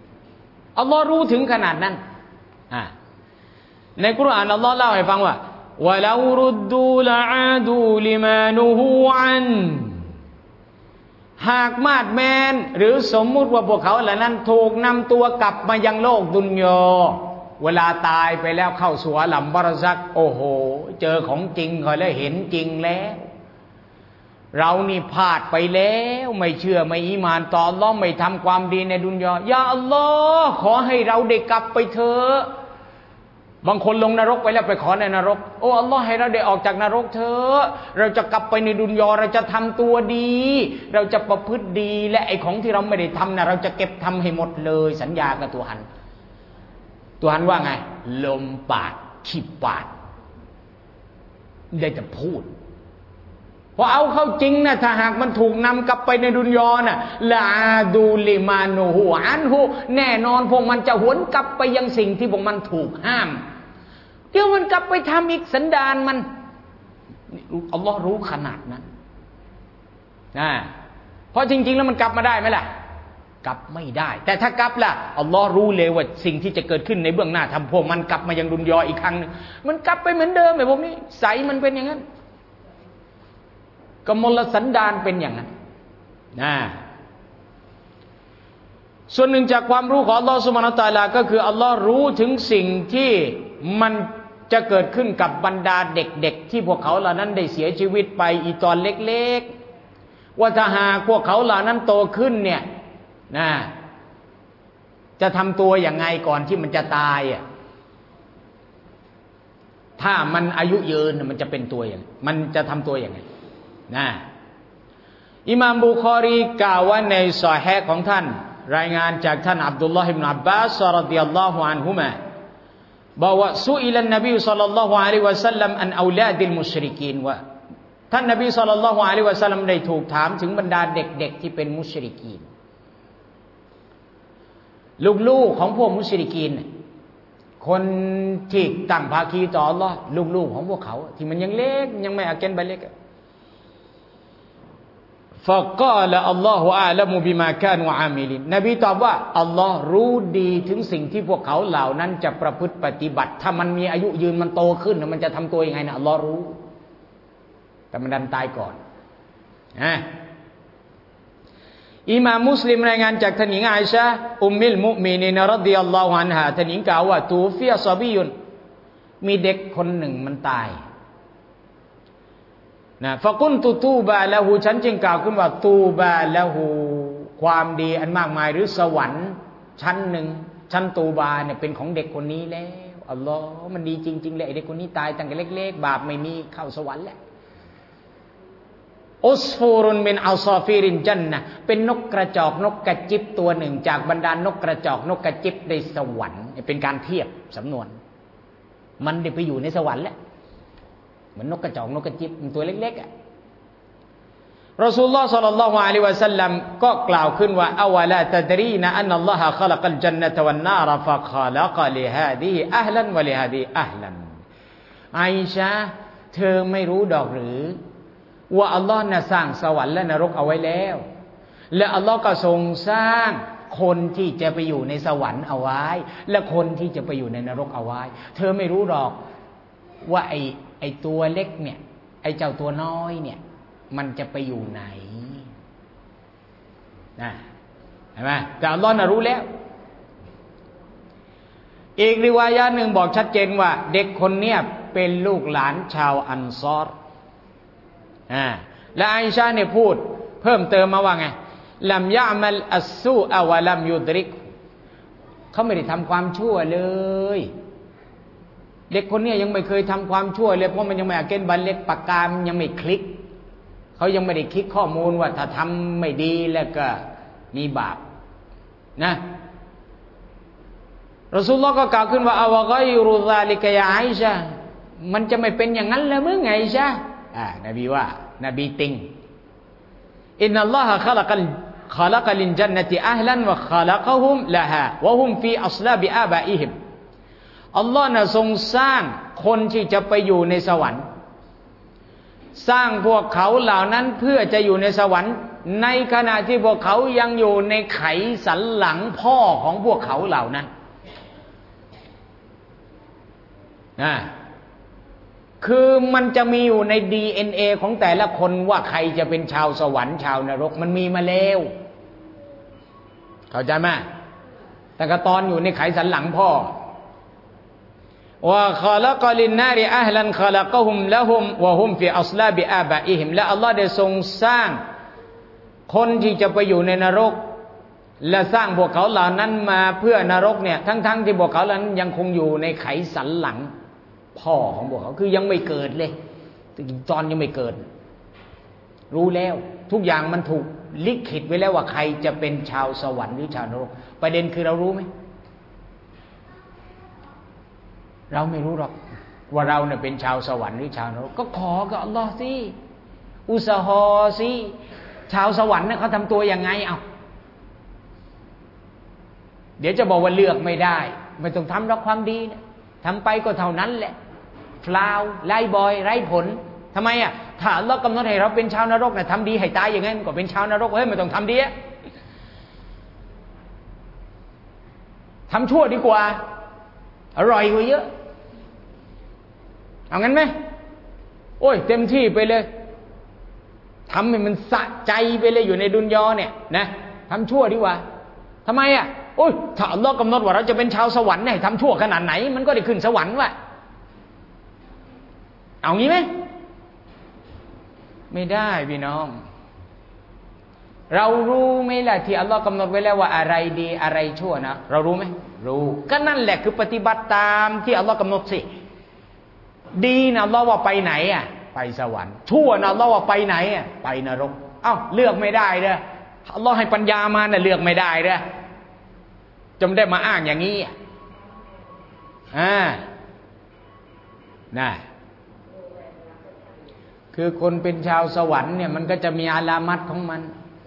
A: อัลลอฮ์รู้ถึงขนาดนั้นในกุรอานอัลลอฮ์เล่าให้ฟังว่าวะลารุดดูละอาดูลิมานูฮูอันหากมาดแมนหรือสมมุติว่าพวกเขาเหล่านั้นถูกนำตัวกลับมายังโลกดุนยาเวลาตายไปแล้วเข้าสู่อาลัมบารซักโอ้โหเจอของจริงเขาแล้วเห็นจริงแล้วเรานี่พลาดไปแล้วไม่เชื่อไม่อีหม่านต่ออัลเลาะห์ไม่ทำความดีในดุนยายาอัลลอฮ์ขอให้เราได้กลับไปเถอะบางคนลงนรกไปแล้วไปขอในนรกโอ้อัลลอฮ์ให้เราได้ออกจากนรกเถอะเราจะกลับไปในดุนยาเราจะทำตัวดีเราจะประพฤติดีและไอ้ของที่เราไม่ได้ทำนะเราจะเก็บทำให้หมดเลยสัญญากับตัวหันว่าไงลมปากขี้ปากได้แต่พูดพอเอาเข้าจริงนะถ้าหากมันถูกนำกลับไปในดุนยาน่ะลาดูลิมานูฮูอันฮูแน่นอนพวกมันจะหวนกลับไปยังสิ่งที่พวกมันถูกห้ามเดี๋ยวมันกลับไปทำอีกสันดานมันอัลลอฮ์รู้ขนาดนั้นเพราะจริงๆแล้วมันกลับมาได้ไหมล่ะกลับไม่ได้แต่ถ้ากลับล่ะอัลลอฮ์รู้เลยว่าสิ่งที่จะเกิดขึ้นในเบื้องหน้าทำพวกมันกลับมายังดุนยาอีกครั้งนึงมันกลับไปเหมือนเดิมไอ้พวกนี้ใสมันเป็นอย่างนั้นกมลสันดานเป็นอย่างนั้นส่วนหนึ่งจากความรู้ของอัลลอฮ์ซุบฮานะฮูวะตะอาลาก็คืออัลลอฮ์รู้ถึงสิ่งที่มันจะเกิดขึ้นกับบรรดาเด็กๆที่พวกเขาเหล่านั้นได้เสียชีวิตไปอีตอนเล็กๆว่าถ้าหากพวกเขาเหล่านั้นโตขึ้นเนี่ยจะทำตัวอย่างไงก่อนที่มันจะตายถ้ามันอายุยืนมันจะเป็นตัวอย่างมันจะทำตัวอย่างไงอิหม่ามบุคอรีกล่าวว่าในซอฮีฮ์ของท่านรายงานจากท่านอับดุลลอฮ์อิบนุอับบาสรฎิยัลลอฮุอันฮุมาบอกว่าซุอิลันนบีศ็อลลัลลอฮุอะลัยฮิวะซัลลัมอันเอาลาดิลมุชริกีนว่าท่านนบีศ็อลลัลลอฮุอะลัยฮิวะซัลลัมได้ถูกถามถึงบรรดาเด็กๆที่เป็นมุชริกีนลูกๆของพวกมุชริกีนคนที่ตั้งภาคีต่ออัลเลาะห์ลูกๆของพวกเขาที่มันยังเล็กยังไม่อาเกนใบเล็กفقال الله أعلم بما كانوا عاملين นบีตอบว่าอัลลอฮ์รู้ดีถึงสิ่งที่พวกเขาเหล่านั้นจะประพฤติปฏิบัติถ้ามันมีอายุยืนมันโตขึ้นมันจะทำตัวยังไงนะอัลลอฮ์รู้แต่มันดันตายก่อนอิหม่ามมุสลิมรายงานจากท่านหญิงอาอิชะห์อุมมิลมุมินีนรฎิยัลลอฮุอันฮาท่านหญิงกล่าวว่าตูฟิยะซอบียุนมีเด็กคนหนึ่งมันตายฟะกุนตุตูบาละหูฉันจึงกล่าวขึ้นว่าตูบาละหูความดีอันมากมายหรือสวรรค์ชั้นหนึ่งชั้นตูบาเนี่ยเป็นของเด็กคนนี้แล้วอัลลอฮ์มันดีจริงๆเลยไอ้เด็กคนนี้ตายตั้งแต่เล็กๆบาปไม่มีเข้าสวรรค์แล้วอุสฟูรุนมินอัลซอฟีรินจันนะเป็นนกกระจอกนกกระจิบตัวหนึ่งจากบรรดานกกระจอกนกกระจิบในสวรรค์เป็นการเทียบสำนวนมันได้ไปอยู่ในสวรรค์แล้วเหมือนนกกระจอกนกกระจิบตัวเล็กๆรอซูลุลลอฮ์ศ็อลลัลลอฮุอะลัยฮิวะซัลลัมก็กล่าวขึ้นว่าอาวะลาตัดรีนะอันนัลลอฮะคอลักัลญันนะตะวันนารฟะคอลักลิฮาดิฮิอะฮลันวะลิฮาดิฮิอะฮลันอาอิชะห์เธอไม่รู้ดอกหรือว่าอัลลอฮ์น่ะสร้างสวรรค์และนรกเอาไว้แล้วและอัลลอฮ์ก็ทรงสร้างคนที่จะไปอยู่ในสวรรค์เอาไว้และคนที่จะไปอยู่ในนรกเอาไว้เธอไม่รู้หรอกว่าไอ้ตัวเล็กเนี่ยไอ้เจ้าตัวน้อยเนี่ยมันจะไปอยู่ไหนเห็นไหมแต่อัลลอฮ์น่ะรู้แล้วอีกริวายะห์หนึ่งบอกชัดเจนว่าเด็กคนเนี้ยเป็นลูกหลานชาวอันซอรและอาอิชะห์เนี่ยพูดเพิ่มเติมมาว่าไงลัมยะมัลอัสซูอะวะลัมยุดริกเขาไม่ได้ทำความชั่วเลยเด็กคนนี้ยังไม่เคยทำความชั่วเลยเพราะมันยังไม่อาเกนบันเล็กปากกามันยังไม่คลิกเขายังไม่ได้คลิกข้อมูลว่าถ้าทำไม่ดีแล้วก็มีบาปนะรอซูลุลลอฮ์ก็กล่าวขึ้นว่าอาวะกอยรุซาลิกะยาอิชะห์มันจะไม่เป็นอย่างนั้นแล้วมึงไงอิชะห์นบีว่านบีติงอินนัลลอฮะขะลักลินญันนะติอะฮลันวะขะลักะฮุมละฮาวะฮุมฟีอัศลาบิอาบะอิฮิมอัลลอฮ์น่ะทรงสร้างคนที่จะไปอยู่ในสวรรค์สร้างพวกเขาเหล่านั้นเพื่อจะอยู่ในสวรรค์ในขณะที่พวกเขายังอยู่ในไขสันหลังพ่อของพวกเขาเหล่านั้นคือมันจะมีอยู่ใน DNA ของแต่ละคนว่าใครจะเป็นชาวสวรรค์ชาวนรกมันมีมาแล้วเข้าใจไหมแต่ก็ตอนอยู่ในไขสันหลังพ่อว่าขอละกอลินนาริอัฮลันขลักะฮุมละฮุมวะฮุมฟิอัศลาบิอาบะอิฮิมและอัลลอฮ์ได้ทรงสร้างคนที่จะไปอยู่ในนรกและสร้างพวกเขาเหล่านั้นมาเพื่อนรกเนี่ยทั้งที่พวกเขาเหล่านั้นยังคงอยู่ในไขสันหลังพ่อของพวกเขาคือยังไม่เกิดเลยตอนยังไม่เกิดรู้แล้วทุกอย่างมันถูกลิขิตไว้แล้วว่าใครจะเป็นชาวสวรรค์หรือชาวนรกประเด็นคือเรารู้ไหมเราไม่รู้หรอกว่าเราเนี่ยเป็นชาวสวรรค์หรือชาวนรกก็ขอกับอัลลอฮ์สิอุสฮอสิชาวสวรรค์เนี่ยเขาทำตัวยังไงเอาเดี๋ยวจะบอกว่าเลือกไม่ได้ไม่ต้องทำหรอกความดีเนี่ยทำไปก็เท่านั้นแหละฟลาวไล่บอยไร้ผลทำไมอ่ะถ้าอัลลอฮ์กำหนดให้เราเป็นชาวนรกเนี่ยทำดีให้ตายอย่างนั้นก็เป็นชาวนรกเฮ้ยไม่ต้องทำดีทำชั่วดีกว่าอร่อยกว่าเยอะเอางั้นไหมโอ้ยเต็มที่ไปเลยทำให้มันสะใจไปเลยอยู่ในดุนยอเนี่ยนะทำชั่วดีกว่าทำไมอ่ะโอ้ยถ้าอัลลอฮ์กำหนดว่าเราจะเป็นชาวสวรรค์เนี่ยทำชั่วขนาดไหนมันก็ได้ขึ้นสวรรค์ว่ะเอางี้ไหมไม่ได้พี่น้องเรารู้ไหมล่ะที่อัลลอฮ์กำหนดไว้แล้วว่าอะไรดีอะไรชั่วนะเรารู้ไหมรู้ก็นั่นแหละคือปฏิบัติตามที่อัลลอฮ์กำหนดสิดีนะอัลลอฮ์ว่าไปไหนอ่ะไปสวรรค์ชั่วนะอัลลอฮ์ว่าไปไหนอ่ะไปนรกเอ้าเลือกไม่ได้เด้ออัลลอฮ์ให้ปัญญามาน่ะเลือกไม่ได้เด้อจำได้มาอ้างอย่างนี้น่ะคือคนเป็นชาวสวรรค์เนี่ยมันก็จะมีอาลามัตของมัน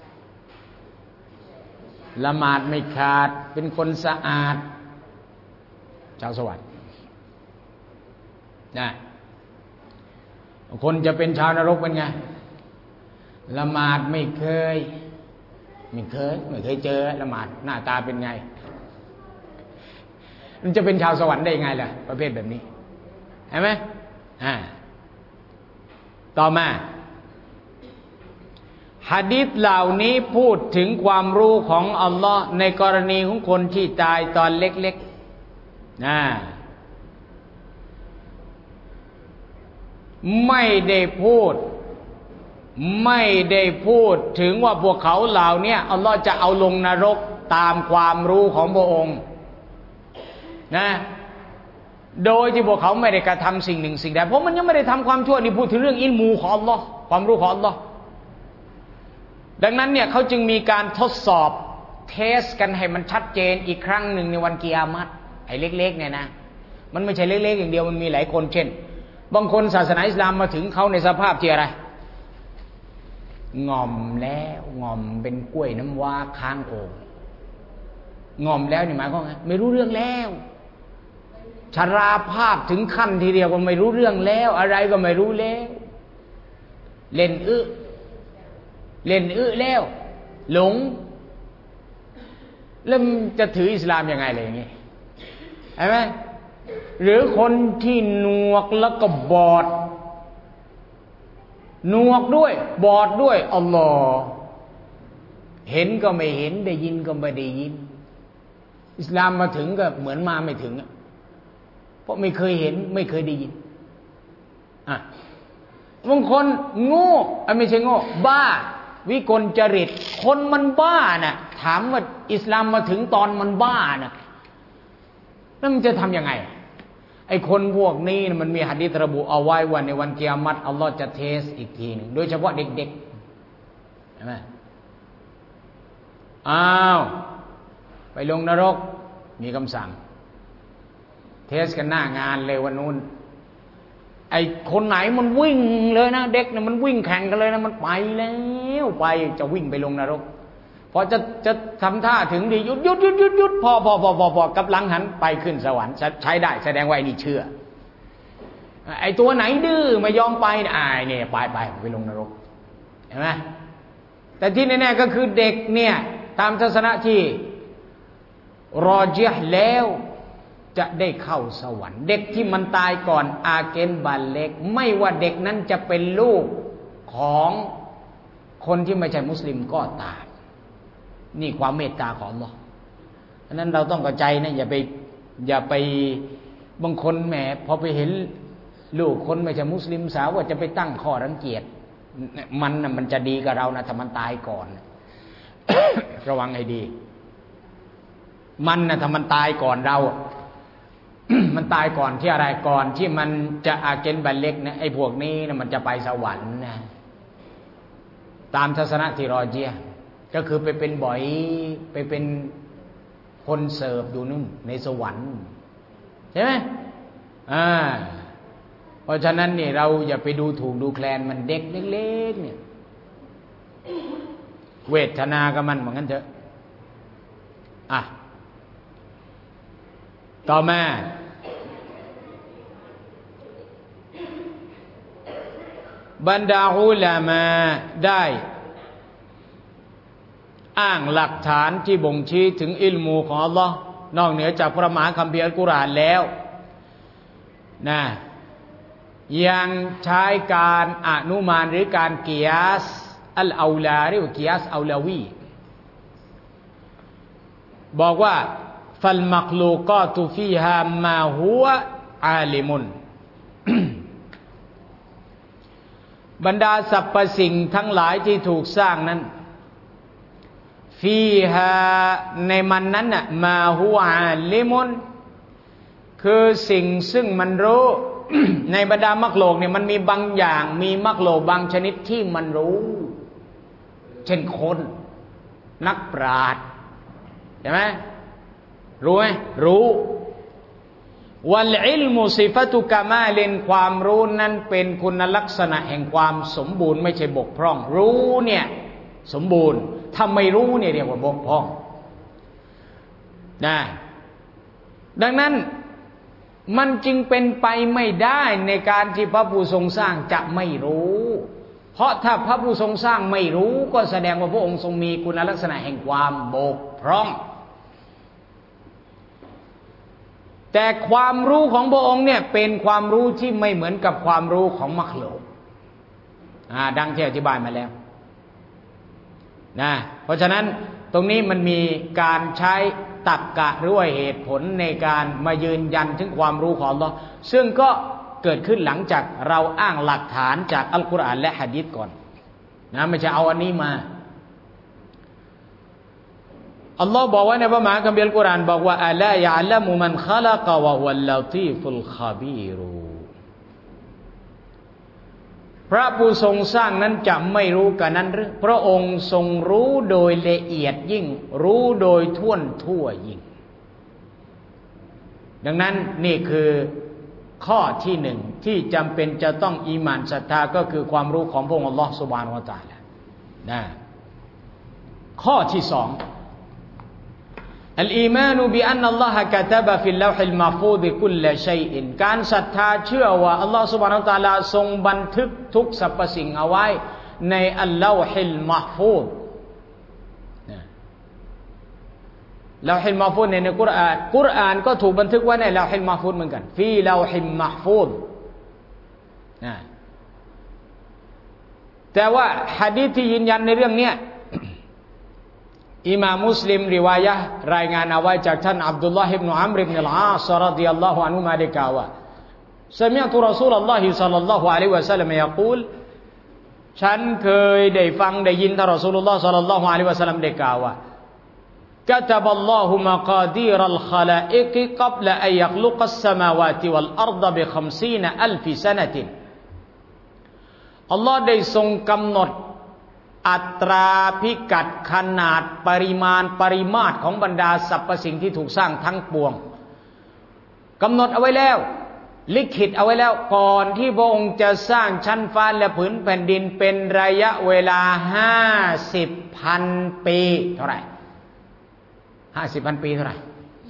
A: ละหมาดไม่ขาดเป็นคนสะอาดชาวสวรรค์นะคนจะเป็นชาวนรกเป็นไงละหมาดไม่เคยเจอละหมาดหน้าตาเป็นไงมันจะเป็นชาวสวรรค์ได้ยังไงล่ะประเภทแบบนี้เห็นไหมต่อมาหะดีษเหล่านี้พูดถึงความรู้ของอัลลอฮ์ในกรณีของคนที่ตายตอนเล็กๆไม่ได้พูดถึงว่าพวกเขาเหล่านี้อัลลอฮ์จะเอาลงนรกตามความรู้ของพระองค์นะโดยที่พวกเขาไม่ได้กระทำสิ่งหนึ่งสิ่งใดเพราะมันยังไม่ได้ทำความชั่วนี่พูดถึงเรื่องอิลมูของอัลลอฮ์ความรู้ของอัลลอฮ์ดังนั้นเนี่ยเขาจึงมีการทดสอบเทสกันให้มันชัดเจนอีกครั้งหนึ่งในวันกิยามัตไอ้เล็กๆเนี่ยนะมันไม่ใช่เล็กๆอย่างเดียวมันมีหลายคนเช่นบางคนศาสนาอิสลามมาถึงเขาในสภาพที่อะไรงอมแล้วงอมเป็นกล้วยน้ำว้าค้างโอ่งงอมแล้วนี่หมายความไงไม่รู้เรื่องแล้วชราภาพถึงขั้นทีเดียวก็ไม่รู้เรื่องแล้วอะไรก็ไม่รู้แล้วเล่นแล้วหลงแล้วจะถืออิสลามยังไงอะไรอย่างงี้ใช่ไหมหรือคนที่หนวกแล้วก็บอดหนวกด้วยบอดด้วยอัลลอฮ์เห็นก็ไม่เห็นได้ยินก็ไม่ได้ยินอิสลามมาถึงก็เหมือนมาไม่ถึงเพราะไม่เคยเห็นไม่เคยได้ยินบางคนโง่ไม่ใช่โง่บ้าวิกลจริตคนมันบ้าน่ะถามว่าอิสลามมาถึงตอนมันบ้าน่ะแล้วมันจะทำยังไงไอ้คนพวกนี้มันมีหะดีษระบุเอาไว้ว่าในวันกิยามัตอัลลอฮ์จะเทสอีกทีนึงโดยเฉพาะเด็กๆใช่ไหมไปลงนรกมีคำสั่งเทสกันหน้างานเลยวันนู้นไอ้คนไหนมันวิ่งเลยนะเด็กเนี่ยมันวิ่งแข่งกันเลยนะมันไปแล้วไปจะวิ่งไปลงนรกพอจะทำท่าถึงดีหยุดพอกับหลังหันไปขึ้นสวรรค์ใช้ได้แสดงว่าไอ้นี่เชื่อไอ้ตัวไหนดื้อไม่ยอมไปเนี่ยไปลงนรกเห็นไหมแต่ที่แน่ๆก็คือเด็กเนี่ยตามทัศนะที่รอเจียแล้วจะได้เข้าสวรรค์เด็กที่มันตายก่อนอาเกนบัลเล็กไม่ว่าเด็กนั้นจะเป็นลูกของคนที่ไม่ใช่มุสลิมก็ตามนี่ความเมตตาของอัลเลาะห์ฉะนั้นเราต้องเข้าใจนะอย่าไปบางคนแหมพอไปเห็นลูกคนไม่ใช่มุสลิมสาวว่าจะไปตั้งข้อรังเกียจมันจะดีกับเรานะถ้ามันตายก่อน ระวังให้ดีมันนะถ้ามันตายก่อนเรา มันตายก่อนที่อะไรก่อนที่มันจะอาเกนบัลเล็กนะไอ้พวกนี้นะมันจะไปสวรรค์นะตามทัศนะที่รอเจียก็คือไปเป็นบ่อยไปเป็นคนเสิร์ฟอยู่นู่นในสวรรค์ใช่ไหมเพราะฉะนั้นนี่เราอย่าไปดูถูกดูแคลนมันเด็กเล็กๆเนี่ยเวทนากับมันเหมือนกันเถอะต่อมาบรรดาอุลามะได้อ้างหลักฐานที่บ่งชี้ถึงอิลมูของอัลลอฮ์นอกเหนือจากพระมหาคัมภีร์อัลกุรอานแล้วนะยังใช้การอนุมานหรือการกิยาสอัลเอาลาหรือกิยาสเอาลาวีบอกว่าฟัลมักลูกาตุฟีฮามาฮุวะอาลิมุน บรรดาสรรพสิ่งทั้งหลายที่ถูกสร้างนั้นฟีฮาในมันนั้นน่ะมาฮุวะอาลิมุนคือสิ่งซึ่งมันรู้ ในบรรดามักโลกเนี่ยมันมีบางอย่างมีมักโลกบางชนิดที่มันรู้เช่นคนนักปราชญ์ใช่ไหมรู้ไหมรู้วัลอิลมุซิฟะตุกะมาลินความรู้นั้นเป็นคุณลักษณะแห่งความสมบูรณ์ไม่ใช่บกพร่องรู้เนี่ยสมบูรณ์ถ้าไม่รู้เนี่ยเรียกว่าบกพร่องนะดังนั้นมันจึงเป็นไปไม่ได้ในการที่พระผู้ทรงสร้างจะไม่รู้เพราะถ้าพระผู้ทรงสร้างไม่รู้ก็แสดงว่าพระองค์ทรงมีคุณลักษณะแห่งความบกพร่องแต่ความรู้ของพระองค์เนี่ยเป็นความรู้ที่ไม่เหมือนกับความรู้ของมักลุกดังที่อธิบายมาแล้วนะเพราะฉะนั้นตรงนี้มันมีการใช้ตรรกะหรือว่าเหตุผลในการมายืนยันถึงความรู้ของอัลเลาะห์ซึ่งก็เกิดขึ้นหลังจากเราอ้างหลักฐานจากอัลกุรอานและหะดีษก่อนนะไม่ใช่เอาอันนี้มาอัลลอฮ์บอกไว้ในพระมหาคัมภีร์อัลกุรอานบอกว่าอะลายะละมุมันคอลักวะฮุวัลลาตีฟุลคอบีรพระผู้ทรงสร้างนั้นจะไม่รู้กันนั้นหรือพระองค์ทรงรู้โดยละเอียดยิ่งรู้โดยท่วนทั่วยิ่งดังนั้นนี่คือข้อที่หนึ่งที่จำเป็นจะต้องอีหม่านศรัทธาก็คือความรู้ของพระองค์อัลลอฮฺซุบฮานะฮูวะตะอาลานะข้อที่สองอัลอีมานุบิอันนัลลอฮะกะตะบะฟิลลอฮิลมัฟูฎกุลละชัยอินการศรัทธาเชื่อว่าอัลลอฮฺซุบฮานะฮูวะตะอาลาทรงบันทึกทุกสรรพสิ่งเอาไว้ในอัลลอฮิลมัฟูฎลอฮิลมัฟูฎในกุรอานก็ถูกบันทึกไว้ในลอฮิลมัฟูฎเหมือนกันฟีลอฮิลมัฟูฎแต่ว่าหะดีษที่ยืนยันในเรื่องนี้อิหม่ามมุสลิมริวายะห์รายงานเอาไว้จากท่านอับดุลลอฮ์อิบนุอัมรอิบนุลอาศรฎิยัลลอฮุอันฮุมาได้กล่าวว่าซะมิอ์ตุรอซูลุลลอฮิศ็อลลัลลอฮุอะลัยฮิวะซัลลัมยะกูลฉันเคยได้ฟังได้ยินท่านรอซูลุลลอฮ์ศ็อลลัลลอฮุอะลัยฮิวะซัลลัมได้กล่าวว่ากะตะบัลลอฮุมะกาดีรัลคอลาอิกกับละอันยัคลุกัสสมาวาติวัลอัรฎบิ50,000 ซะนะตินอัลลอฮ์ได้ทรงกำหนดอัตราพิกัดขนาดปริมาตรของบรรดาสรรพสิ่งที่ถูกสร้างทั้งปวงกำหนดเอาไว้แล้วลิขิตเอาไว้แล้วก่อนที่พระองค์จะสร้างชั้นฟ้าและผืนแผ่นดินเป็นระยะเวลา50,000 ปีเท่าไหร่50,000 ปีเท่าไหร่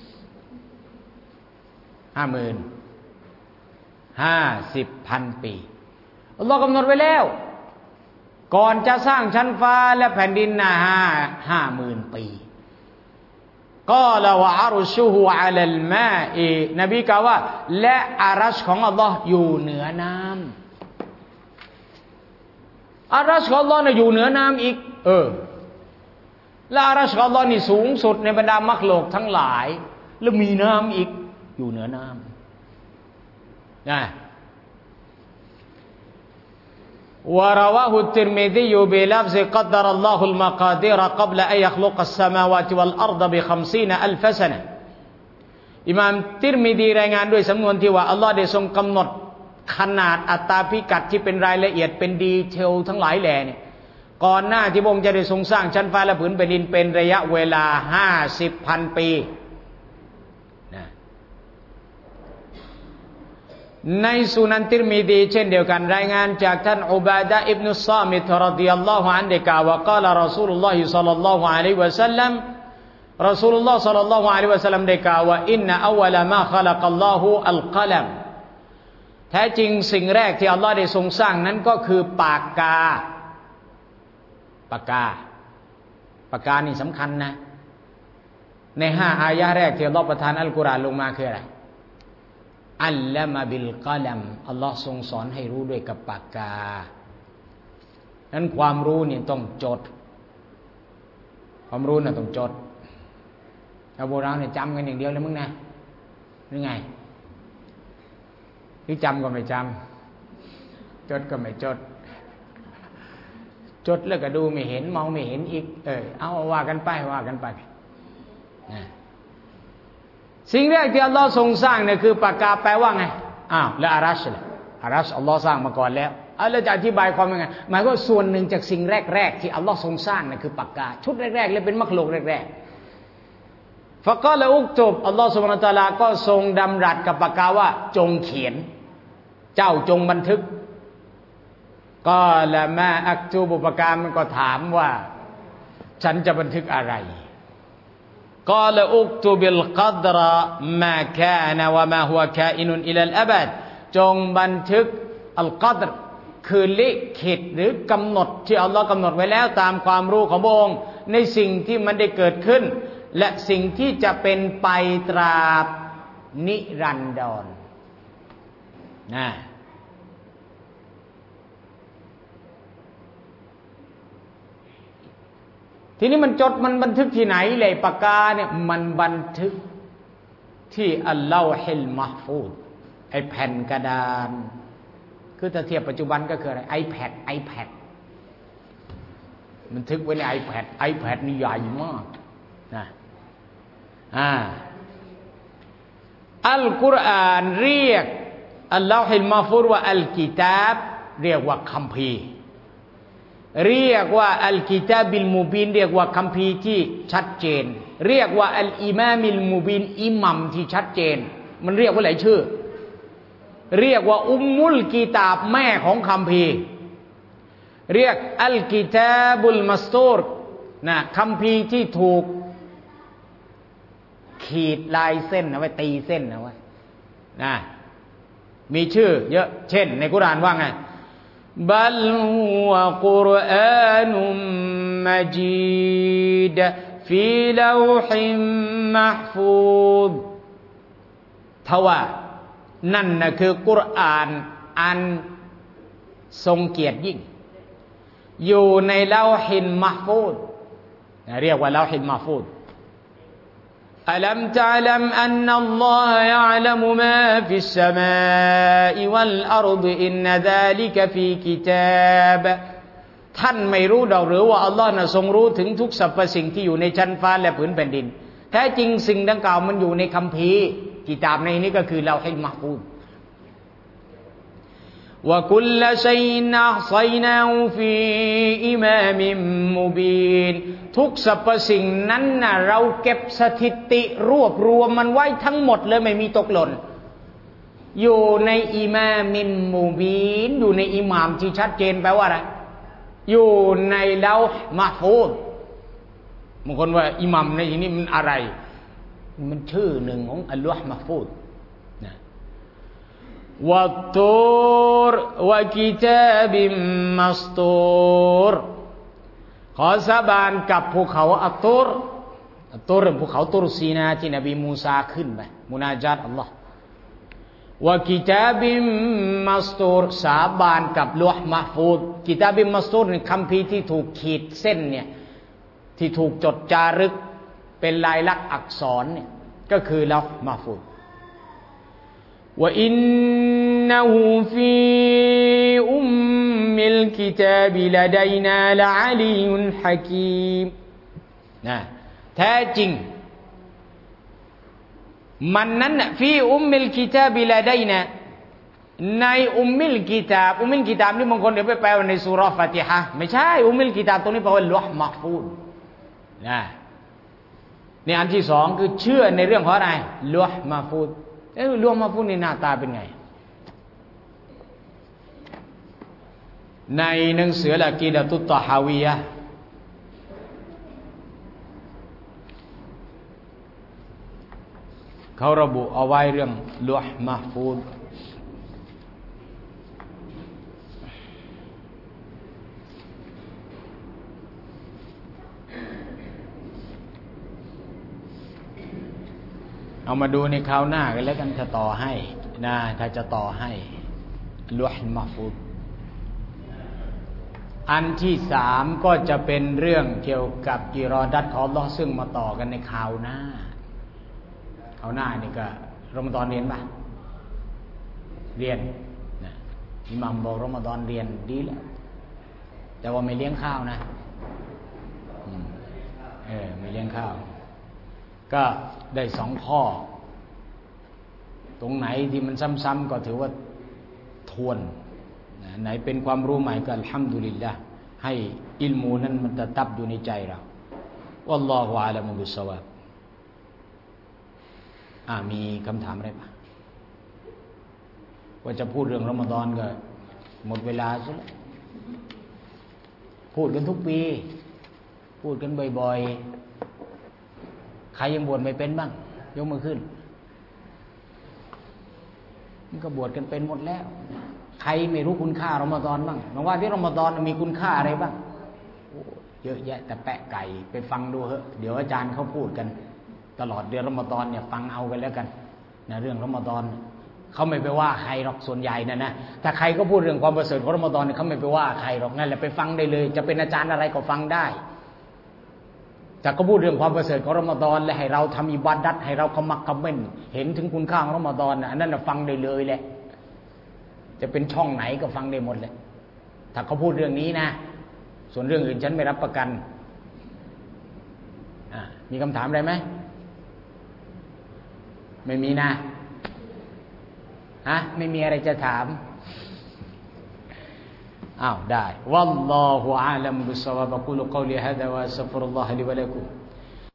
A: 50,000 ปีอัลลอฮ์กำหนดไว้แล้วก่อนจะสร้างชั้นฟ้าและแผ่นดิน50,000 ปีกอลาวะอารุชุฮุอะลัลมาอินบีกล่าวว่าและอารัชของอัลลอฮ์อยู่เหนือน้ำอารัชของอัลลอฮ์น่ะอยู่เหนือน้ำอีกและอารัชของอัลลอฮ์นี่สูงสุดในบรรดามักโลกทั้งหลายแล้วมีน้ำอีกอยู่เหนือน้ำนะورواه الترمذي بلفظ قدر الله المقادير قبل أن يخلق السماوات والأرض ب50,000 سنة อิหม่ามติรมิซีรายงานด้วยสำนวนที่ว่าอัลลอฮ์ได้ทรงกำหนดขนาดอัตราพิกัดที่เป็นรายละเอียดเป็นดีเทลทั้งหลายแหล่เนี่ยก่อนหน้าที่พระองค์จะได้ทรงสร้างชั้นฟ้าและผืนแผ่นดินเป็นระยะเวลา50,000 ปีในสุนันติรมิซีเช่นเดียวกันรายงานจากท่านอุบาดะห์อิบนุซามิตรฎิยัลลอฮุอันฮุได้กล่าวว่ากล่าวรอซูลุลลอฮิศ็อลลัลลอฮุอะลัยฮิวะซัลลัมรอซูลุลลอฮ์ศ็อลลัลลอฮุอะลัยฮิวะซัลลัมได้กล่าวว่าอินนะอัววะละมาคอลักัลลอฮุอัลกะลัมแท้จริงสิ่งแรกที่อัลลอฮ์ได้ทรงสร้างนั้นก็คือปากกาปากกานี่สำคัญนะใน5อายะห์แรกที่อัลลอฮ์ประทานอัลกุรอานลงมาคืออะไรอัลละมาบิลกะลัมอัลลอฮ์ทรงสอนให้รู้ด้วยกับปากกานั้นความรู้นี่ต้องจดความรู้น่ะต้องจดชาวโบราณเนี่ยจำกันอย่างเดียวเลยมึงนะหรือไงหรือจำก็ไม่จำจดก็ไม่จดจดแล้วก็ดูไม่เห็นมองไม่เห็นอีกเอาว่ากันไปสิ่งแรกที่อัลลอฮ์ทรงสร้างเนี่ยคือปากกาแปลว่าไงแล้วอารัชล่ะอารัชอัลลอฮ์สร้างมาก่อนแล้วแล้วจะอธิบายความยังไงหมายว่าส่วนหนึ่งจากสิ่งแรกๆที่อัลลอฮ์ทรงสร้างเนี่ยคือปากกาชุดแรกๆเลยเป็นมักลุกแรกๆฟะกอละอุกตุบอัลลอฮ์ซุบฮานะฮูวะตะอาลาก็ทรงดำรัสกับปากกาว่าจงเขียนเจ้าจงบันทึกก็ละมาอักตูบุปากกามันก็ถามว่าฉันจะบันทึกอะไรกอลอุกตุบิลกัดรมาคานวะมาฮุวะคาอินุนอิลัลอับัดจงบันทึกอัลกัดรคือลิขิตหรือกำหนดที่อัลลอฮ์กำหนดไว้แล้วตามความรู้ของพระองค์ในสิ่งที่มันได้เกิดขึ้นและสิ่งที่จะเป็นไปตราบนิรันดรทีนี้มันจดมันบันทึกที่ไหนเลยปากกาเนี่ยมันบันทึกที่อัลลอฮิลมะห์ฟูซไอแผ่นกระดานคือถ้าเทียบปัจจุบันก็คืออะไร iPad บันทึกไว้ใน iPad นี่ใหญ่มากนะอัลกุรอานเรียกอัลลอฮิลมะห์ฟูซว่าอัลกิตาบเรียกว่าคัมภีร์เรียกว่าอัลกิตาบิลมุบินเรียกว่าคัมภีร์ที่ชัดเจนเรียกว่าอัลอิมามิลมุบินอิหมัมที่ชัดเจนมันเรียกว่าหลายชื่อเรียกว่าอุมมุลกิตาบแม่ของคัมภีร์เรียกอัลกิตาบุลมัสตูรนะคัมภีร์ที่ถูกขีดลายเส้นเอาไว้ตีเส้นเอาไว้นะมีชื่อเยอะเช่นในกุรอานว่าไงบัลฮุวะกุรอานุมมะจีดฟีลาวฮิมมะห์ฟูซทว่านั่นน่ะคือกุรอานอันทรงเกียรติยิ่งอยู่ในลาวฮิมมะห์ฟูซเรียกว่าลาวฮิมมะห์ฟูซอัลัมตะลัมอันนัลลอฮะยะอ์ละมุมาฟิสสมาอิวัลอัรฎิอินนะซาลิกะฟีกิตาบท่านไม่รู้ดอกหรือว่าอัลลอฮ์น่ะทรงรู้ถึงทุกสรรพสิ่งที่อยู่ในชั้นฟ้าและผืนแผ่นดินแท้จริงสิ่งดังกล่าวมันอยู่ในคัมภีร์กิตาบในนี้ก็คือลาวฮิลมะห์ฟูซวะกุลลชัยอินอะห์ซัยนาฮูฟีอิมามิมมุบีนทุกสรรพสิ่งนั้นน่ะเราเก็บสถิติรวบรวมมันไว้ทั้งหมดเลยไม่มีตกหล่นอยู่ในอิมามิมมุบีนอยู่ในอิหม่ามที่ชัดเจนแปลว่าอะไรอยู่ในลาวห์มะห์ฟูซบางคนว่าอิหม่ามในที่นี้มันอะไรมันชื่อหนึ่งของอัลลอฮ์มะห์ฟูซวัตตูรวะกิตาบิมมัสตูรขอสาบานกับภูเขาอัตตูรตุรภูเขาตุรซีนาที่นบีมูซาขึ้นไปมุนาจาตอัลลอฮ์วะกิตาบิมมัสตูรสาบานกับลอห์มะฟูดกิตาบิมมัสตูรนี่คัมภีร์ที่ถูกขีดเส้นเนี่ยที่ถูกจดจารึกเป็นลายลักษณ์อักษรเนี่ยก็คือลอห์มะฟูดวะอินนะฮูฟีอุมมิลกิตาบิลาดัยนาละอะลียุนฮะกีมนะแท้จริงมันนั้นน่ะฟีอุมมิลกิตาบิลาดัยนาในอุมมิลกิตาบอุมมิลกิตาบนี่บางคนเดี๋ยวไปแปลว่าในซูเราะห์ฟาติฮะห์ไม่ใช่อุมมิลกิตาบตรงนี้แปลว่าลอห์มะฟูดนะนี่อันที่สองคือเชื่อในเรื่องของอะไรลอห์มะฟูดลอห์มะฟูดนี่หน้าตาเป็นไงในหนังสืออะกีดะตุตตอฮาวียะห์เขาระบุเอาไว้เรื่องลอห์มะฟูดเอามาดูในคราวหน้ากันแล้วกันจะต่อให้นะถ้าจะต่อให้ลอห์มะฟูดอันที่สามก็จะเป็นเรื่องเกี่ยวกับกิรอดัตของอัลเลาะห์ซึ่งมาต่อกันในคราวหน้านี่ก็รอมฎอนเรียนป่ะเรียนนะอิหม่ามบอกรอมฎอนเรียนดีแล้วแต่ว่าไม่เลี้ยงข้าวนะไม่เลี้ยงข้าวก็ได้สองข้อตรงไหนที่มันซ้ำๆก็ถือว่าทวนไหนเป็นความรู้ใหม่ก็อัลฮัมดุลิลละห์ให้อิลมูนั้นมันตะตับอยู่ในใจเราวัลลอฮุอาลัมุบิศวาบมีคำถามอะไรปะว่าจะพูดเรื่องรอมฎอนก็หมดเวลาซะแล้วพูดกันทุกปีพูดกันบ่อยๆใครยังบวชไม่เป็นบ้างยกมือขึ้นมันก็บวชกันเป็นหมดแล้วใครไม่รู้คุณค่ารอมฎอนบ้างบางว่าที่รอมฎอนมีคุณค่าอะไรบ้างเยอะแยะแต่แปะไก่ไปฟังดูเถอะเดี๋ยวอาจารย์เขาพูดกันตลอดเดือนรอมฎอนเนี่ยฟังเอากันแล้วกันนะเรื่องรอมฎอนเขาไม่ไปว่าใครหรอกส่วนใหญ่นะถ้าใครก็พูดเรื่องความประเสริฐของรอมฎอนเนี่ยเขาไม่ไปว่าใครหรอกนั่นแหละไปฟังได้เลยจะเป็นอาจารย์อะไรก็ฟังได้แต่ก็พูดเรื่องความประเสริฐของรอมฎอนและให้เราทำอิบาดัตให้เราขมักเขม้นเห็นถึงคุณค่าของรอมฎอนอันนั้นฟังได้เลยแหละจะเป็นช่องไหนก็ฟังได้หมดเลยถ้าเขาพูดเรื่องนี้นะส่วนเรื่องอื่นฉันไม่รับประกันมีคำถามอะไรไหมไม่มีนะไม่มีอะไรจะถามได้วัลลอฮุอาลัมบิศวาบะกูลุกอลีฮาซาวะอัสตัฆฟิรุลลอฮะลิวะละกุม